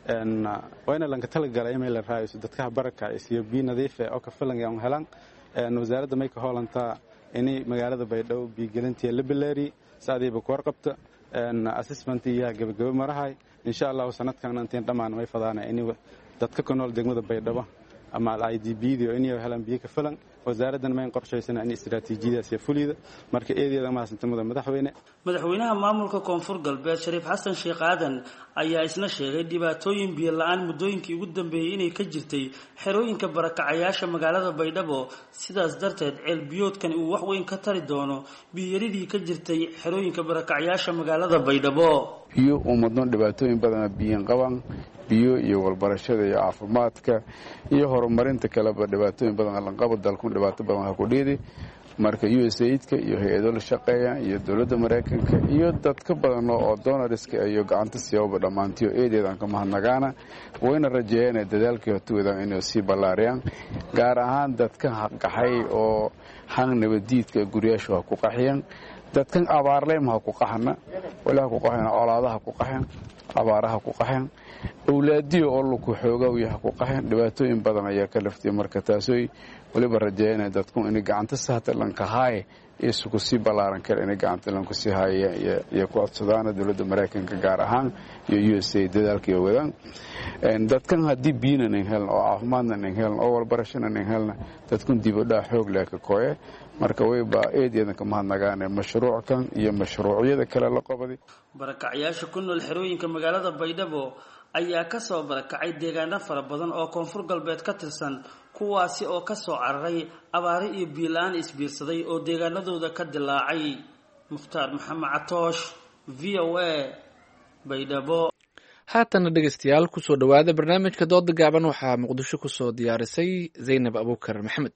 wayna lanka talagalay meel raayis dadka baraka iyo biyo nadiif ah oo ka filan ay helaan wasaaradda may ka hoolanta inay magaalada baydhabo biyo gelintii la bilaari saadiiba ku warqabta assessment iyo gabagabo marahay insha Allah sanadkan intaan dhamaan may fadaana inay dadka ku nool degmada baydhabo ama IDB-da inay helaan biyo ka filan. wasaaraddan ma qorshaysan in istiraatiijiyadaas ay fulida marka eedeeda maasantamada madaxweynaha maamulka koonfur galbeed Shariif Xasan Sheekh Aadan ayaa isna sheegay dhibaatooyin biyo la'aan muddooyinkii ugu dambeeyay inay ka jirtay xerooyinka barakacayaasha magaalada baydhabo. sidaas darteed ceel biyoodkan uu wax weyn ka tari doono biyaridii ka jirtay xerooyinka barakacayaasha magaalada baydhabo. biyo ummadno dhibaatooyin badan biyan qaban biyo iyo walbarashada iyo caafimaadka iyo horumarinta kale dhibaatooyin badan la qabo dalku dhibaato badan ku dhiidi marka USAID-ka iyo hay'ado la shaqeeya iyo dawladda Mareykanka iyo dadka badan oo donoriska iyo gacanta siyaabo dhamaantiyo eedeedan ka mahadnaqaana wayna rajeeyeen dadaalkii hotooda inay si ballaariyaan gaar ahaan dadka qaxay oo han nabadiidka guriyasho ku qaxiyaan dadkan abaarley ma ku qaxna wala ku qaxna colaadaha ku qaxan abaaraha ku qaxan awlaadiyo oo ku xooga u yahay ku qaxan dhibaatooyin badan ayaa ka laftay marka taasoo waliba rajeeyeen dadku inay gacanta saata lanka haay isku si ballaaran kale inay gacanta lanku si haaya iyo ku codsadaan dawladda Mareykanka gaar ahaan iyo USAID dadaalkii wadaan dadkan hadii biinan hel oo caafimaadna hel oo walbarashana hel dadku dibadda xoog leh ka kooye marka wayba eedeedan ka mahadnaqaan mashruucan iyo mashruucyada kale la qabay. barakacayaasha ku nool xerooyinka magaalada baydhabo ayaa ka soo barakacay deegaano fara badan oo koonfur galbeed ka tirsan kuwaasi oo ka soo cararay abaaro iyo biyo la'aan isbiirsaday oo deegaanadooda ka dilaacay. mukhtaar maxamed catoosh v o a baydhabo. haatana dhegeystayaal kusoo dhawaada barnaamijka dooda gaaban waxaa muqdisho kusoo diyaarisay Zaynab Abuukar Maxamed.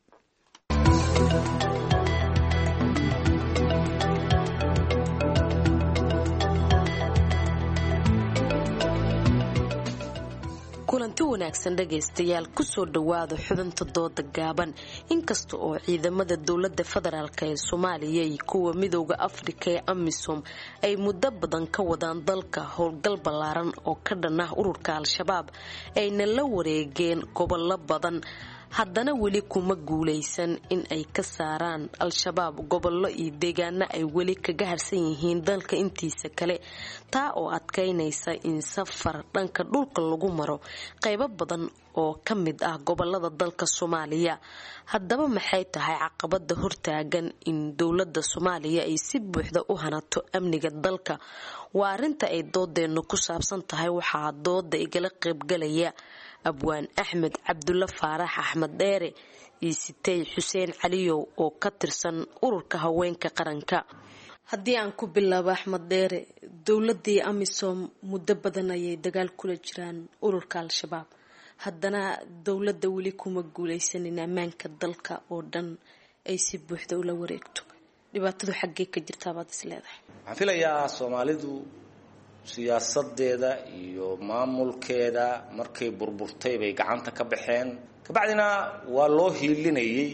kulanti wanaagsan dhagaystayaal kusoo dhawaada xubinta dooda gaaban. inkasta oo ciidamada dowladda federaalk ee Soomaaliya iyo kuwa midowga Afrika ee AMISOM ay muddo badan ka wadaan dalka howlgal ballaaran oo ka dhan ah ururka Al-Shabaab ayna la wareegeen gobollo badan haddana weli kuma guuleysan in ay ka saaraan Al-Shabaab gobollo iyo deegaano ay weli kaga harsan yihiin dalka intiisa kale taa oo adkeynaysa in safar dhanka dhulka lagu maro qaybo badan oo ka mid ah gobolada dalka Soomaaliya. haddaba maxay tahay caqabada hortaagan in dowladda Soomaaliya ay si buuxda u hanato amniga dalka? waa arinta ay doodeenu ku saabsan tahay. waxaa dooda igala qaybgalaya abwaan Axmed Cabdulla Faarax Axmed Dheere iyo Sitay Xuseen Caliyow oo ka tirsan ururka haweenka qaranka. haddii aan ku bilaabo Axmed Dheere, dowladii AMISOM muddo badan ayay dagaal kula jiraan ururka Al-Shabaab, haddana dowladda weli kuma guuleysanin ammaanka dalka oo dhan ay si buuxda ula wareegto. dhibaatadu xaggee ka jirtaa baad is leedahay? waxaan filayaa Soomaalidu siyaasadeeda iyo maamulkeeda markay burburtay bay gacanta ka baxeen kabacdina waa loo hiilinayay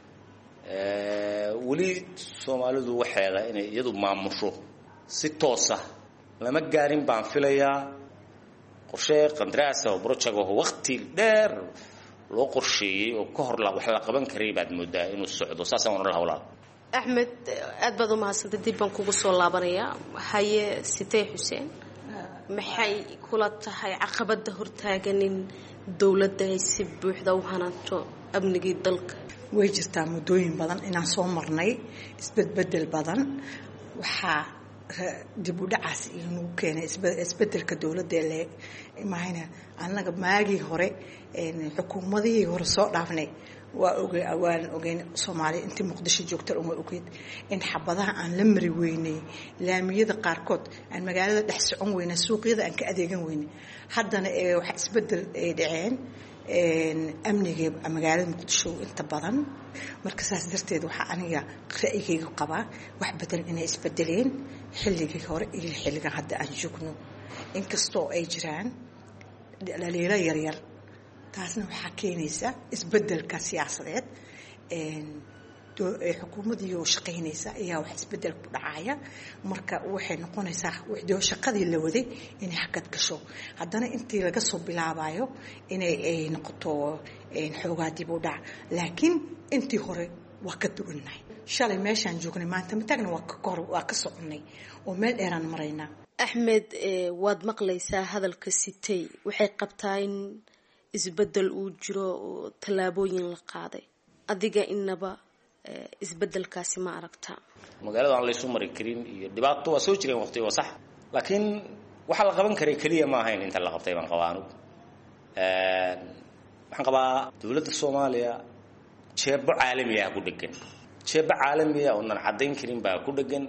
weli Soomaalidu waxeeda inay iyadu maamusho si toos ah lama gaarin baan filayaa. qorshe qandaraas oo project oo waqti dheer loo qorsheeyay oo ka hor wax la qaban karay baad moodaa inuu socdo. saasaan oran lahaa walaal. Axmed, aad baad u mahadsantahay. dib baan kugu soo laabanayaa. haye Sitay Xuseen, maxay kula tahay caqabada hortaagan in dowladda ay si buuxda u hanato amnigii dalka? way jirtaa muddooyin badan inaan soo marnay isbedbedel badan. waxaa dib u dhacaas inuu keenay isbedelka dowladda ee mahayna annaga maagii hore xukuumadihii hore soo dhaafnay waan ogeyn Soomaaliya intii Muqdisho joogta uma ogeyd in xabadaha aan la mari weynay laamiyada qaarkood aan magaalada dhex socon weynay suuqyada aan ka adeegan weynay haddana waxa isbedel ay dhaceen amniga magaalada Muqdisho inta badan marka saas darteed waxa aniga ra'yigayga qabaa wax badan inay isbedeleen xilligii hore iyo xilliga hadda aan joogno inkastoo ay jiraan dhaliilo yaryar taasna waxaa keenaysa isbedelka siyaasadeed xukuumadii oo shaqaynaysa ayaa wax isbedel ku dhacaya marka waxay noqonaysaa wixii shaqadii la waday inay hakad gasho haddana intii laga soo bilaabayo inay noqoto xoogaa dib u dhac laakiin intii hore waa ka duwannahay shalay meeshaan joognay maanta matagna waa ka soconay oo meel dheeraan maraynaa axmed waad maqlaysaa hadalka sitay waxay qabtaa in isbedel uu jiro oo tallaabooyin la qaaday adiga inaba isbedelkaasi ma aragtaa magaalada aan la isu mari karin iyo dhibaato waa soo jireen waqti waa sax laakiin waxa la qaban karay kaliya ma ahayn inta la qabtay baan qabaa anigu waxaan qabaa dowladda Soomaaliya jeebo caalami ah ku dhagan jeebo caalami ah oo aan cadeyn karin baa ku dhagan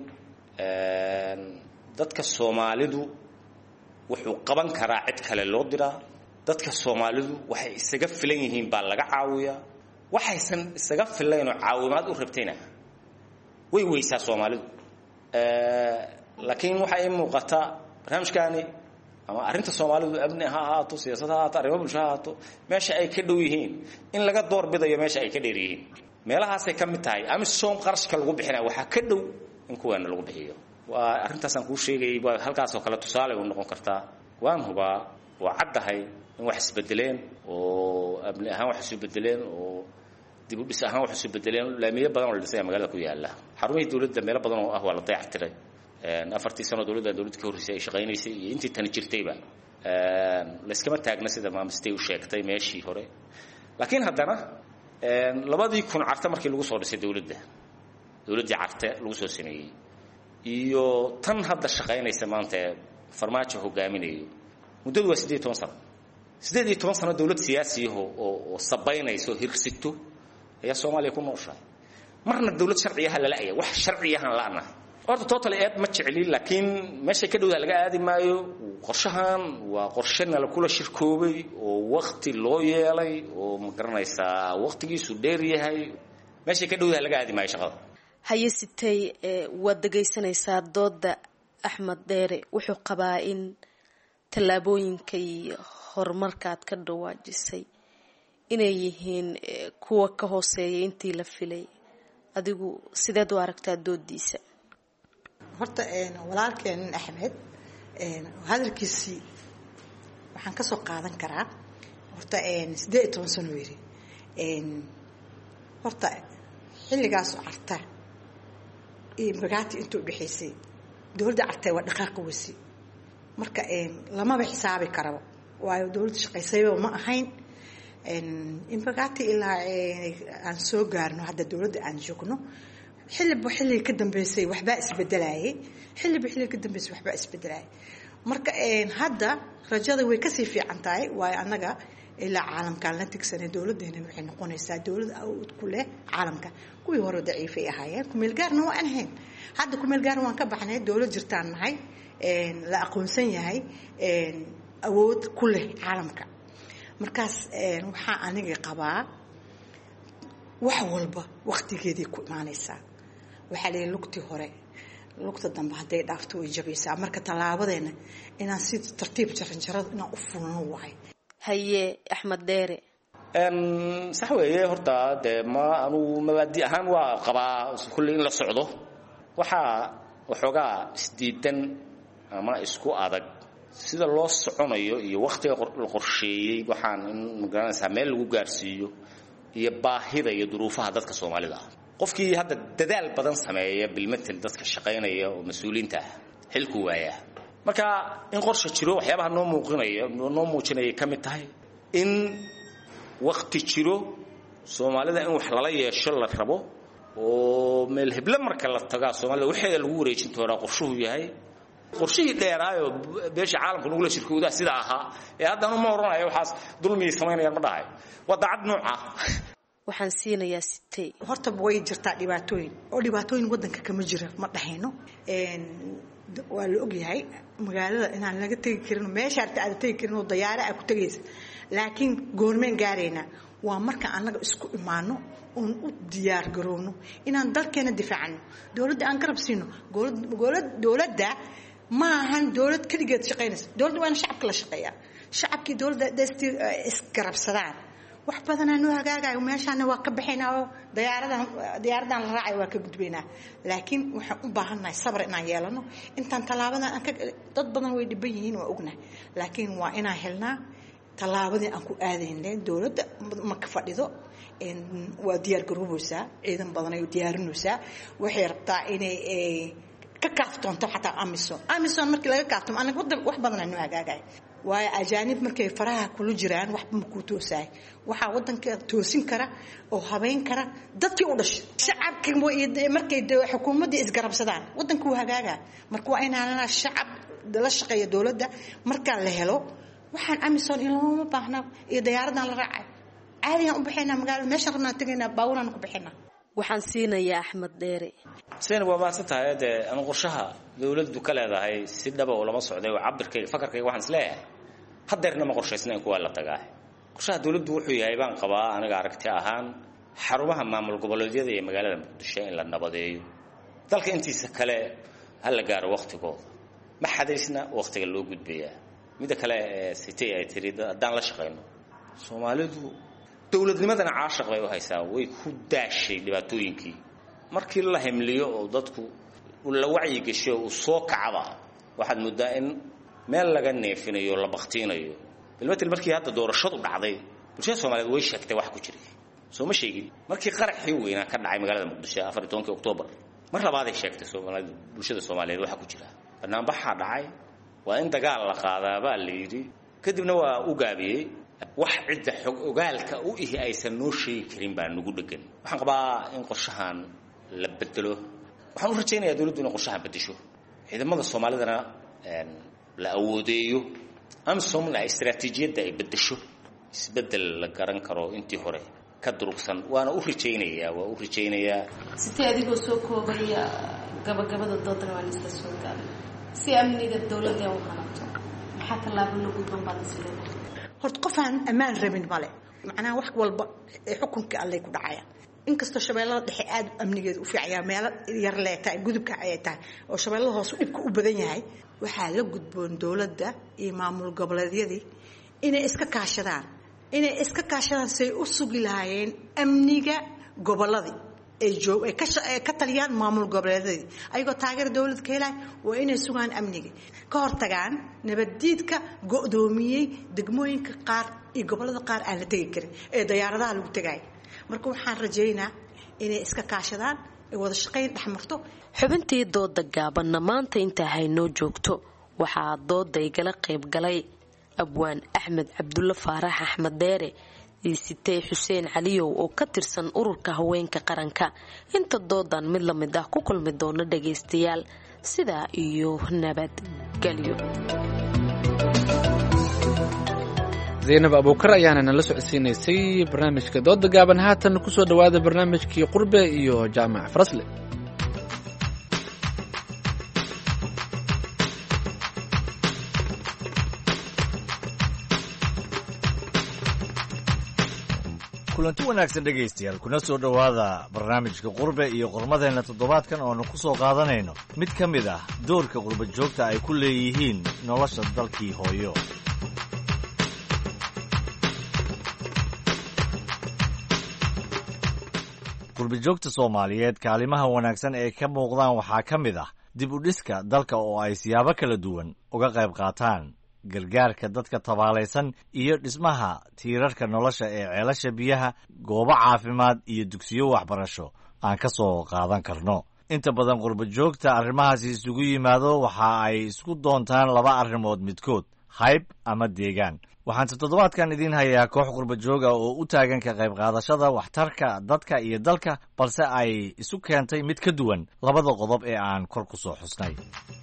dadka Soomaalidu wuxuu qaban karaa cid kale loo diraa dadka Soomaalidu waxay isaga filan yihiin baa laga caawiyaa waxaysan isaga filayn oo caawimaad u rabtayna way weysaa Soomaalidu laakiin waxa ay muuqata barnaamijkaani ama arinta Soomaalidu abni ha ahaato siyaasadda ha ahaato arrimo bulsho ha ahaato meesha ay ka dhow yihiin in laga door bidayo meesha ay ka dheer yihiin meelahaas ay ka mid tahay ama soon qarashka lagu bixinaa waxa ka dhow in kuwana lagu bixiyo waa arintaas aan ku sheegay halkaas oo kale tusaale u noqon kartaa waan hubaa waa caddahay in wax isbedeleen oo abni ahaan wax isbedeleen oo dib u dhis ahaan wax isbedeleen laamiye badan oo la dhisay magaalada ku yaala xarumihii dawladda meelo badan oo ah waa la dayactiray afartii sano dawladda ka horeysay ay shaqaynaysay iyo intii tan jirtayba la iskama taagna sida maamustay u sheegtay meeshii hore laakiin haddana labadii kun carta markii lagu soo dhisay dawladdii carta lagu soo sameeyay iyo tan hadda shaqaynaysa maanta farmaajo hogaaminayo muddadu waa 18 sano 18 sano dawlad siyaasi ah oo sabaynayso hirsito ayaa Soomaaliya ku nooshahay marna dawlad sharci ah la la'ay wax sharci ah la'ana horta total aad ma jeceli laakiin meesha ka dhawaa laga aadi maayo qorshahan waa qorshana la kula shirkoobay oo waqti loo yeelay oo ma garanaysaa waqtigiisu dheer yahay meesha ka dhawaa laga aadi maayo shaqada haye sitay waad dhageysanaysaa dooda Axmed Dheere wuxuu qabaa in tallaabooyinka iyo horumarkaad ka dhawaajisay inay yihiin kuwa ka hooseeya intii la filay adigu sideed u aragtaa doodiisa horta walaalkeen Axmed hadalkiisii waxaan ka soo qaadan karaa horta 18 sano weeri horta xilligaas carta magaati intuu dhaxaysay dawladda carta waa dhaqaaq wasi marka lama xisaabi karo waayo dawladda shaqaysayba ma ahayn in magaati ilaa aan soo gaarno hadda dawladda aan joogno xilli ka dambeysay waxba isbedelayay xilli ka dambeysay waxba isbedelayay marka hadda rajada way ka sii fiican tahay waayo anaga ilaa caalamka la tigsanay dawladdeena waxay noqonaysaa dawlad awood ku leh caalamka kuwii hore daciif ay ahaayeen kumeel gaarna waa ahayn hadda kumeel gaar waan ka baxnay dawlad jirtaan nahay la aqoonsan yahay awood ku leh caalamka markaas waxa aniga qabaa wax walba waqtigeedii ku imaanaysaa waxa la lugtii hore lugta dambe haday dhaafto way jabaysaa marka talaabadeena inaan si tartiib jaranjarada inaan u fulno waay haye Axmed Dheere sax weeye horta de ma anu mabaadi ahaan waa qabaa kulli in la socdo waxa waxoogaa isdiidan ama isku adag sida loo soconayo iyo waqtiga la qorsheeyay waxaan in magaranaysa meel lagu gaarsiiyo iyo baahida iyo duruufaha dadka Soomaalida qofkii hadda dadaal badan sameeya bilmatal dadka shaqaynaya oo mas'uuliinta xilku waaya marka in qorshe jiro waxyaabaha noo muujinaya kamid tahay in waqti jiro Soomaalida in wax lala yeesho la rabo oo meel hebla marka la tagaa Soomaaliya waxay lagu wareejin doonaa qorshuhu yahay qorshihii dheeraayo beesha caalamka lagu la shirkooda sida ahaa ee haddana ma oranayo waxaas dulmi sameynayaan ma dhahay wadacad nooca waxaan siinayaa sitay horta way jirtaa dhibaatooyin wadanka kama jira ma dhahayno waa la ogyahay magaalada inaan laga tagi karin meesha aad tagi karin oo diyaaro ay ku tagaysa laakiin goormeen gaarayna waa marka anaga isku imaano oon u diyaar garowno inaan dalkeena difaacno dawladda aan garab siino dawladda ma ahan dawlad kaligeed shaqaynaysa dawladda waa shacabka la shaqeeyaa shacabkii dawladda isgarabsadaan wax badan aanu hagaagayo meeshaana waa ka baxaynaa oo diyaaradan la raacay waa ka gudbaynaa laakiin waxaan u baahannahay sabr inaan yeelano intaan talaabadan aan ka dad badan way dhiban yihiin waa ognahay laakiin waa inaan helnaa talaabadii aan ku aadaynay dawladda ma ka fadhido waa diyaar garoobaysaa ciidan badan ay diyaarinaysaa waxay rabtaa inay ka kaaftoonto xataa Amazon markii laga kaafto anaga wax badan aanu hagaagay waayo ajaanib markay faraha kula jiraan wax ma ku toosaay waxa wadanka toosin kara oo habeyn kara dadkii u dhashay shacabkii markay xukuumadda isgarabsadaan wadanku uu hagaaga marka waa inaan shacab la shaqeeyo dawladda marka la helo waxaan Amazon ilaa baahna iyo diyaaradan la raacay caadiyan u bixinaa magaalada meesha rabnaa tagaynaa baawraan ku bixinaa waxaan siinayaa Axmed Dheere seen waa maasantahay ama qorshaha dawladdu ka leedahay si dhaba oo lama socday oo cabirkay fakarkay waxaan isleeyahay hadeerna ma qorshaysnayn kuwa la tagaa qorshaha dawladdu wuxuu yahay baan qabaa aniga aragti ahaan xarumaha maamul goboleedyada ee magaalada Muqdisho in la nabadeeyo dalka intiisa kale hal la gaaro waqtigooda ma xadaysna waqtiga loo gudbiyaa mida kale sitay ay tiri hadaan la shaqeyno Soomaalidu dawladnimadana caashaq bay u haysaa way ku daashay dhibaatooyinkii markii la himliyo oo dadku la wacyi gasho oo soo kacaba waxaad moodaa in meel laga neefinayo la baqtiinayo bilmatil markii hadda doorashadu dhacday bulshada Soomaaliyeed way sheegtay wax ku jiray soo ma sheegin markii qaraxii weynaa ka dhacay magaalada Muqdisho 14 Oktoobar mar labaad ay sheegtay Soomaaliyeed bulshada Soomaaliyeed waxa ku jira barnaamijka dhacay waa in dagaal la qaadaa baa la yiri kadibna waa u gaabiyay wax cidda xog ogaalka u ihi aysan noo sheegi karin baa nagu dhagan waxaan qabaa in qorshahan la bedelo waxaan u rajaynayaa dawladdu inay qorshahan bedesho ciidamada Soomaalidana la awoodeeyo amsomna istiraatiijiyadda ay bedesho isbedel la garan karo intii hore ka durugsan waana u rajaynayaa sitee adigoo soo koobaya gabagabada doodana waan isla soo gaaray si amniga dawladda u hanato maxaa tallaabo lagu gudban isleedahay horta qof aan amaan rabin male macnaha wax walba xukunka alle ku dhacaya inkastoo shabeellada dhexe aad amnigeedu u fiicaya meel yar leeyahay gudubka ay tahay oo shabeellada hoos dhibka u badan yahay waxaa la gudboon dawladda iyo maamul goboleedyadii inay iska kaashadaan say u sugi lahaayeen amniga goboladii ay ka taliyaan maamul goboleedyadii ayagoo taageer dawladda ka helay waa inay sugaan amniga ka hortagaan nabaddiidka go'doomiyey degmooyinka qaar iyo gobolada qaar aan la tegi karin ee diyaaradaha lagu tagay marka waxaan rajaynaa inay iska kaashadaan ay wada shaqayn dhexmarto xubintii dooda gaabanna maanta inta haynoo joogto waxaa dooda igala qayb galay abwaan Axmed Cabdulla Faarax Axmed Dheere iyo Sitay Xuseen Caliyow oo ka tirsan ururka haweenka qaranka inta doodan mid la mid ah ku kulmi doona dhageystayaal sidaa iyo nabadgelyo Zainab Abuukar ayaana nala socodsiinaysay barnaamijka dooda gaaban haatan ku soo dhawaada barnaamijkii qurbe iyo jaamac Farasle kulanti wanaagsan dhegaystayaal kuna soo dhowaada barnaamijka qurbe iyo qormadeenna toddobaadkan oonu ku soo qaadanayno mid ka mid ah doorka qurba joogta ay ku leeyihiin nolosha dalkii hooyo qurbajoogta Soomaaliyeed kaalimaha wanaagsan ee ka muuqdaan waxaa ka mid ah dib u dhiska dalka oo ay siyaabo kala duwan uga qayb qaataan gargaarka dadka tabaalaysan iyo dhismaha tiirarka nolosha ee ceelasha biyaha goobo caafimaad iyo dugsiyo waxbarasho aan ka soo qaadan karno inta badan qurbajoogta arrimahaasi isugu yimaado waxa ay isku doontaan laba arrimood midkood hayb ama deegaan. waxaan toddobaadkan idiin hayaa koox qurba jooga oo u taagan ka qayb qaadashada waxtarka dadka iyo dalka, balse ay isu keentay mid ka duwan labada qodob ee aan kor ku soo xusnay.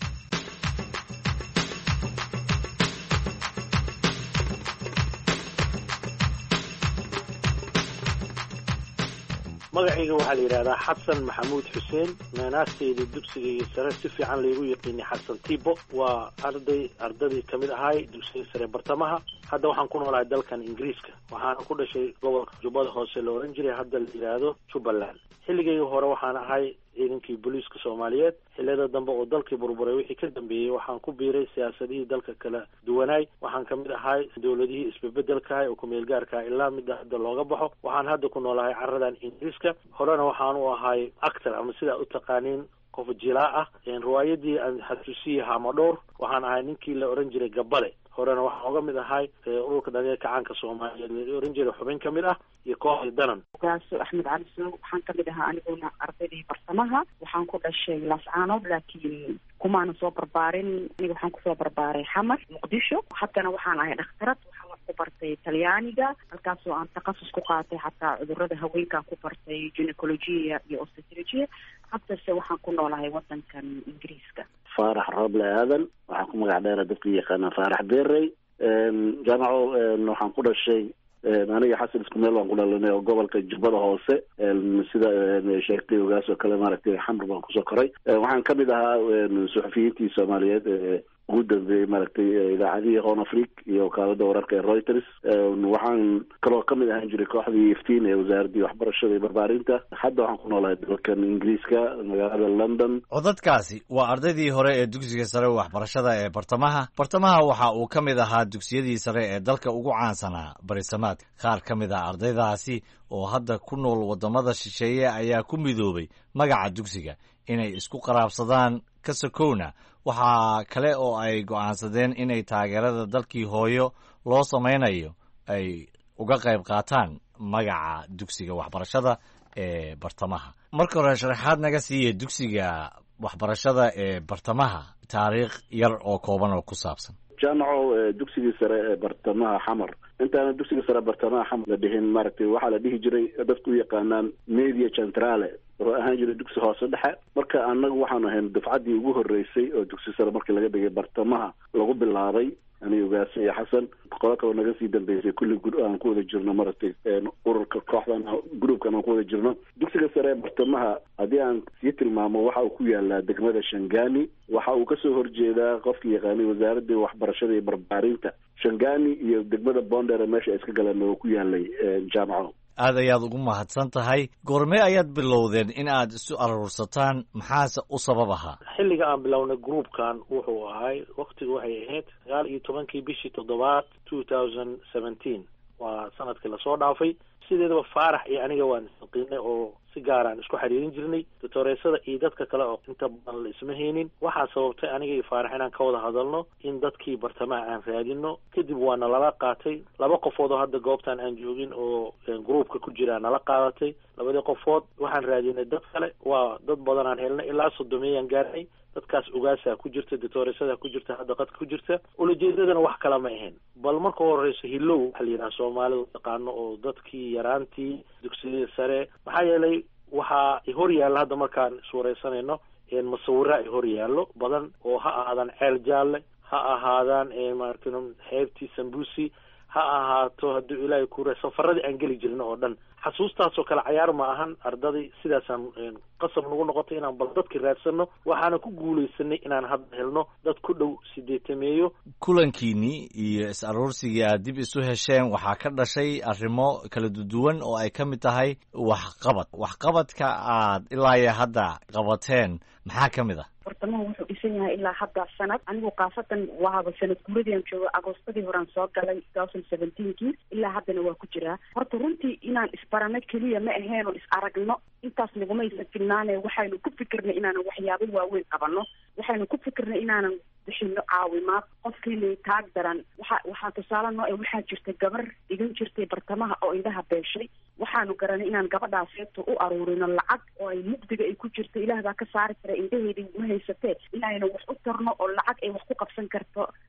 magacayga waxaa la yidhahdaa xasan maxamuud xuseen. naanaasteyda dugsigayga sare si fiican laygu yaqiinay xasan tibo. waa ardadii kamid ahay dugsiga sare bartamaha. hadda waxaan ku noolahay dalkan ingiriiska. waxaana ku dhashay gobolka jubbada hoose la oran jiray, hadda la yidhaahdo jubbaland. xilligayga hore waxaan ahay ciidankii booliiska soomaaliyeed. xilliyada dambe oo dalkii burburay wixii ka dambeeyey waxaan ku biiray siyaasadihii dalka kala duwanaay. waxaan kamid ahay dowladihii isbebedelkahay oo kumeel gaarkaha ilaa midda hadda looga baxo. waxaan hadda ku noolahay caradan ingiriiska. horena waxaan u ahay actor ama sidaa u taqaaniin qof jilaa ah. riwaayadii aan xasuusiyey hamadhoor waxaan ahay ninkii la oran jiray gabale. horena waxaan oga mid ahay ururka dhalinyarada kacaanka soomaaliyeed la oran jiray xubin kamid ah iyo kooxdii danan. ogaaso axmed cali sow waxaan kamid ahaa aniguna ardaydii bartamaha. waxaan ku dhashay laascaanood laakiin kumaana soo barbaarin. aniga waxaan kusoo barbaaray xamar muqdisho. haddana waxaan ahay dhakhtarad. waxaan wax ku bartay talyaaniga halkaasoo aan takhasus ku qaatay xataa cudurada haweenkaan ku bartay gynecologia iyo obstetricia. haddase waxaan ku noolahay wadankan ingiriiska. faarax rooble aadan waxaan ku magac dheera dadka yaqaana faarax beerey. jaamaco waxaan ku dhashay aniga xasan isku meel baan ku dhalanay oo gobolka jubbada hoose sida sheegtay ogaas oo kale maaragtay xamar baan kusoo koray. waxaan kamid ahaa suxufiyiintii soomaaliyeed ugu dambeeyey maaragtay idaacadihii Horn Afrique iyo wakaalada wararka ee Reuters. waxaan kaloo kamid ahaan jiray kooxdii iftiin ee wasaaradii waxbarashada iyo barbaarinta. hadda waxaan ku noolahay dalkan ingiriiska magaalada London. codadkaasi waa ardaydii hore ee dugsiga sare waxbarashada ee bartamaha. bartamaha waxa uu ka mid ahaa dugsiyadii sare ee dalka ugu caansanaa barisamaad. qaar ka mid ah ardaydaasi oo hadda ku nool wadamada shisheeye ayaa ku midoobay magaca dugsiga inay isku qaraabsadaan ka sokowna. waxaa kale oo ay go'aansadeen inay taageerada dalkii hooyo loo samaynayo ay uga qayb qaataan magaca dugsiga waxbarashada ee bartamaha. marka hore sharaxaad naga siiya dugsiga waxbarashada ee bartamaha, taariikh yar oo kooban oo ku saabsan. jaamaco dugsigii sare ee bartamaha xamar. intaana dugsiga sare bartamaha xamar la dhihin maaragtay waxaa la dhihi jiray dadku u yaqaanaan media centrale oo ahaan jiray dugsi hoose dhexe. marka anagu waxaanu ahayn dufcaddii ugu horreysay oo dugsi sare markii laga dhigay bartamaha lagu bilaabay. aniga ogaasa iyo xasan qolo kaloo naga sii dambeysay kulli aan ku wada jirno maaragtay ururka kooxdan groupkan aan ku wada jirno. dugsiga sare bartamaha haddii aan sii tilmaamo waxa uu ku yaalaa degmada Shangani. waxa uu kasoo horjeedaa qofkii yaqaanay wasaaradda waxbarashada iyo barbaarinta. Shangani iyo degmada Boondere meesha iska galeen oo ku yaalay jaamaco. aad ayaad ugu mahadsan tahay. goormee ayaad bilowdeen in aad isu aruursataan? maxaase u sabab ahaa? xilliga aan bilownay groupkan wuxuu ahay waqtigu waxay ahayd 19 bishii 7 2017. waa sanadkii lasoo dhaafay. sideedaba faarax iyo aniga waan isqiinay oo si gaar aan isku xiriirin jirnay. doctoreysada iyo dadka kale oo inta badan la isma haynin. waxaa sababtay aniga iyo faarax inaan ka wada hadalno in dadkii bartamaha aan raadino. kadib waa nalala qaatay 2 qofood oo hadda goobtan aan joogin oo groupka ku jira nala qaadatay. 2 qofood waxaan raadinay dad kale. waa dad badan aan helnay ilaa 30 aan gaarnay. dadkaas ogaasaa ku jirta, doctoreysada ku jirta, hadda qadka ku jirta. ulajeedadana wax kala ma ahayn, bal marka horeyso hilow waxa la yidhaha soomaalidu taqaano oo dadkii yaraantii dugsiga sare. maxaa yeelay waxaa hor yaalla hadda markaan iswareysanayno masawiro ay hor yaallo badan oo ha ahaadaan ceel jaalle, ha ahaadaan maaragtay xeebtii sambuusi, ha ahaato hadduu ilaahay kuura safaradii aan geli jirna oo dhan. xasuustaasoo kale cayaar ma ahan. ardadii sidaasaan qasab nagu noqotay inaan bal dadkii raadsano. waxaana ku guulaysanay inaan hadda helno dad ku dhow 80. kulankiinii iyo is-aruursigii aad dib isu hesheen waxaa ka dhashay arrimo kala duwan oo ay ka mid tahay waxqabadka aad ilaa iyo hadda qabateen maxaa ka mid ah? bartamaha wuxuu dhisan yahay ilaa hadda sanad. anigu kaasatan waaba sanad guuradii aan joogo agoostadii horaan soo galay 2017 ilaa haddana waa ku jiraa. horta runtii inaan isbarano keliya ma aheen oo is aragno intaas nagumaysan filnaane. waxaynu ku fikirnay inaanan waxyaabo waaweyn qabano. waxaynu ku fikirnay inaanan bixino caawimaad qofkiina taag daran. waxaa tusaale noo waxaa jirta gabar dhigan jirtay bartamaha oo indhaha beeshay. waxaanu garanay inaan gabadhaaseeto u aruurino lacag oo ay mugdiga ay ku jirto. ilaah baa ka saari kara indhaheedii ma haysatee inaynu wax u tarno oo lacag ay wax ku qabsan karto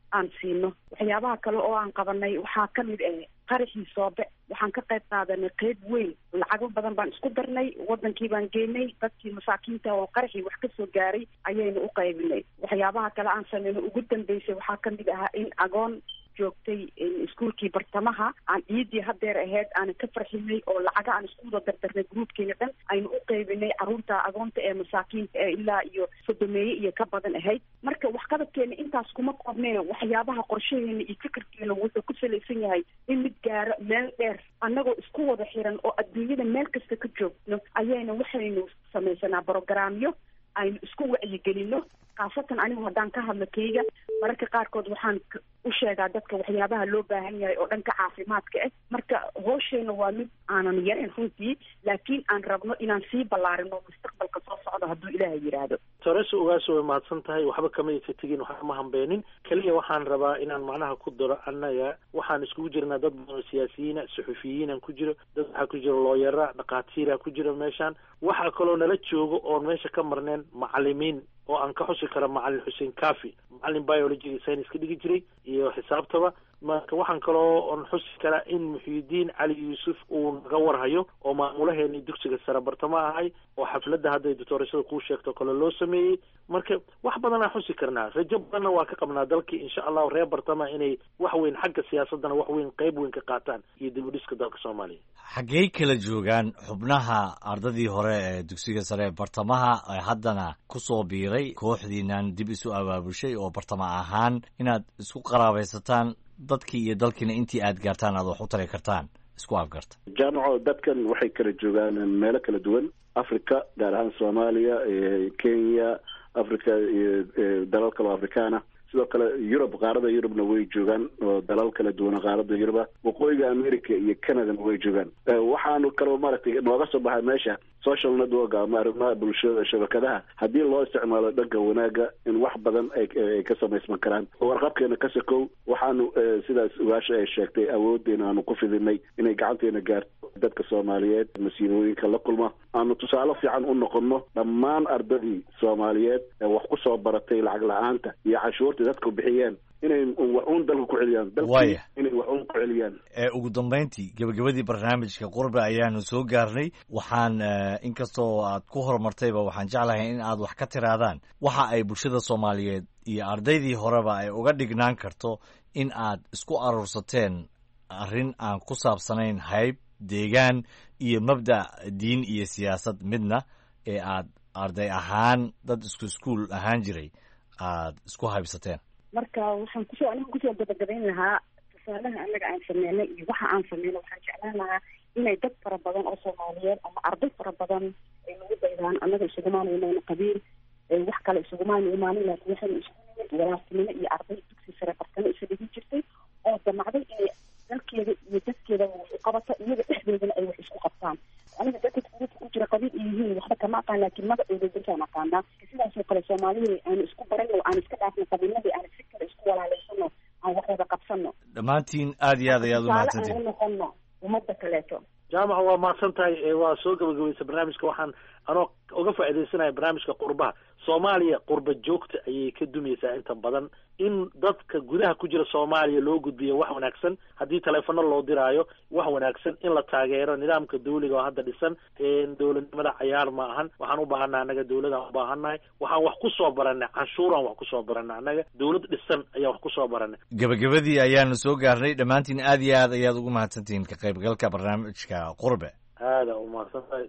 aan siino. waxyaabaha kale oo aan qabanay waxaa kamid qaraxii soobe waxaan ka qayb qaadanay qeyb weyn, lacago badan baan isku darnay, wadankii baan geynay, dadkii masaakiinta oo qaraxii wax kasoo gaaray ayaynu u qaybinay. waxyaabaha kale aan sameyno ugu dambeysay waxaa kamid ahaa in agoon joogtay iskuulkii bartamaha aan ciidii hadeer ahayd aan ka farxinay oo lacaga aan isku wada dardarnay gruubkeena dhan aynu u qaybinay caruurta agoonta ee masaakiinta ee ilaa iyo sodomeeye iyo ka badan ahayd. marka waxqabadkeena intaas kuma koobneen, waxyaabaha qorshaheena iyo fikirkeena wuxuu ku salaysan yahay in mid gaaro meel dheer annagoo isku wada xiran oo adduunyada meel kasta ka joogno ayayna waxaynu samaysanaa brogramyo aynu isku wacyigelino. khaasatan anigu haddaan ka hadlo keyga mararka qaarkood waxaan u sheegaa dadka waxyaabaha loo baahan yahay oo dhanka caafimaadka ah. marka hoosheenna waa mid aanan yarin runtii, laakiin aan rabno inaan sii ballaarino mustaqbalka soo socda hadduu ilaahay yidhaahdo. Tores Ugaaso way mahadsan tahay, waxba kama ka tegin, waxba ma hambeenin. kaliya waxaan rabaa inaan macnaha ku daro annaga waxaan iskugu jirnaa dad badan siyaasiyiina, suxufiyiinaan ku jiro, dad waxaa ku jiro looyara, dhaqaatiira ku jiro meeshaan. waxaa kaloo nala joogo oon meesha ka marneen macalimiin oo aan ka xusi karo macalin Xuseen Kaafi, macalin biology science ka dhigi jiray iyo xisaabtaba. marka waxaan kaloo on xusi karaa in Muxyidiin Cali Yuusuf uu naga warhayo oo maamulaheeni dugsiga sare bartamaha ahay oo xafladda hadda doctorashada kuu sheegto kale loo sameeyey. marka wax badan aan xusi karnaa, rajo badanna waa ka qabnaa dalkii insha Allah reer bartamaha inay wax weyn xagga siyaasadana wax weyn qayb weyn ka qaataan iyo dib u dhiska dalka Soomaaliya. xaggee kala joogaan xubnaha ardadii hore ee dugsiga sare ee bartamaha ee haddana ku soo biiray kooxdiinan dib isu abaabushay oo bartama ahaan inaad isku qaraabaysataan dadkii iyo dalkiina intii aad gaartaan aad wax u tari kartaan isku afgarta? jaamaco dadkan waxay kala joogaan meelo kala duwan, Africa gaar ahaan Soomaaliya, Kenya, Africa iyo dalal kale oo Afrikaana, sidoo kale Europe, qaarada Europe-na way joogaan oo dalal kala duwan qaarada Europe, waqooyiga America iyo Canada-na way joogaan. waxaanu kaloo maaragtay nooga soo baxay meesha social network ama arrimaha bulshada, shabakadaha haddii loo isticmaalo dhanka wanaaga in wax badan ay ka samaysman karaan. warqabkeena ka sokow waxaanu sidaas Ugaasho ay sheegtay awooddeena aanu ku fidinay inay gacanteena gaarto dadka Soomaaliyeed masiibooyinka la kulma, aanu tusaale fiican u noqono dhammaan ardadii Soomaaliyeed ee wax ku soo baratay lacag la-aanta iyo cashuurta dadku bixiyeen inay waxuun dalka ku celiyaan, dalkii inay waxuun ku celiyaan. ugu dambeyntii gabagabadii barnaamijka Qurbe ayaanu soo gaarnay. waxaan inkastoo aad ku horumartayba waxaan jeclahay in aad wax ka tiraadaan waxa ay bulshada Soomaaliyeed iyo ardaydii horeba ay uga dhignaan karto in aad isku aruursateen arrin aan ku saabsanayn hayb, deegaan iyo mabda' diin iyo siyaasad midna, ee aad arday ahaan dad isku iskuul ahaan jiray aad isku haybsateen. marka waxaan kusoo gabagabayn lahaa tusaalaha annaga aan sameynay iyo waxa aan sameynay. waxaan jeclaan lahaa inay dad fara badan oo Soomaaliyeed ama arday fara badan ay nagu daydaan. annaga isugumaana imayno qabiil, wax kale isugumaana imaanin, laakiin waxaynu isku nimid walaaltinimo iyo arday dugsi sare bartamo isa dhigi jirtay oo damacday inay dalkeeda iyo dadkeeda wax u qabato, iyaga dhexdeedana ay wax isku qabtaan. aniga dadka ku jira qabiil iyo yihiin waxba kama aqaan, laakiin magacooda dadkaan aqaanaa. sidaasoo kale Soomaaliya aan isku barano, aan iska dhaafno qabiiladii, aan si kale isku walaalaysano, aan wax wada qabsano. dhammaantiin aad iyo aad ayaad u mahadsantihin. aan u noqono ummadda kaleeto. jaamaca waa mahadsan tahay, waa soo gabagabaysa barnaamijka. waxaan anoo uga faa'iidaysanaya barnaamijka qurbaha. Soomaaliya qurba joogta ayay ka dumaysaa inta badan in dadka gudaha ku jira Soomaaliya loo gudbiyo wax wanaagsan. haddii taleefano loo diraayo wax wanaagsan in la taageero nidaamka dawliga oo hadda dhisan. dawladnimada cayaar ma ahan. waxaan u baahannahay annaga dawladaan u baahannahay. waxaan wax ku soo baranay canshuuraan wax ku soo baranay, annaga dawlad dhisan ayaan wax ku soo baranay. gabagabadii ayaanu soo gaarnay. dhammaantiin aad iyo aad ayaad ugu mahadsantihiin ka qaybgalka barnaamijka Qurbe. aada u mahadsantahay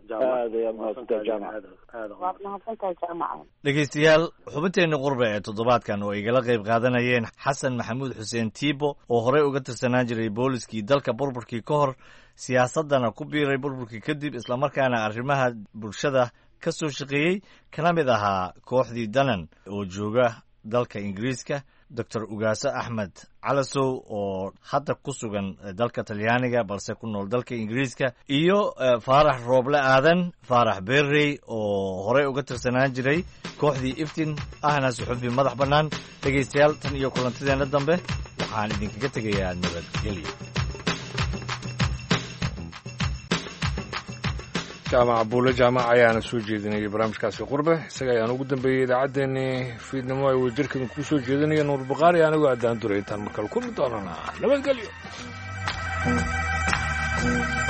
jaamaca. dhegaystayaal, xubinteenna Qurbe ee toddobaadkan oo igala qayb qaadanayeen Xasan Maxamuud Xuseen Tiibo oo horey uga tirsanaan jiray booliskii dalka burburkii ka hor, siyaasaddana ku biiray burburkii kadib, islamarkaana arrimaha bulshada ka soo shaqeeyey, kana mid ahaa kooxdii Danan oo jooga dalka Ingiriiska, Dr. Ugaaso Axmed Calasow oo hadda ku sugan dalka Talyaaniga balse ku nool dalka Ingiriiska, iyo Faarax Rooble Aadan, Faarax Beerrey oo horey uga tirsanaan jiray kooxdii Iftiin ahna suxufi madax bannaan. dhegaystayaal, tan iyo kulantideena dambe waxaan idinkaga tegayaa nabadgelyo. jaamac buule jaamac ayaana soo jeedinayay barnaamijkaasi qurbe isaga ayaan ugu dambeeyey idaacaddeenii fiidnimo ay wadajirkan ku soo jeedinaya nuur baqaari anigoo addaan duray intaan markale kulmi doonana nabadgelyo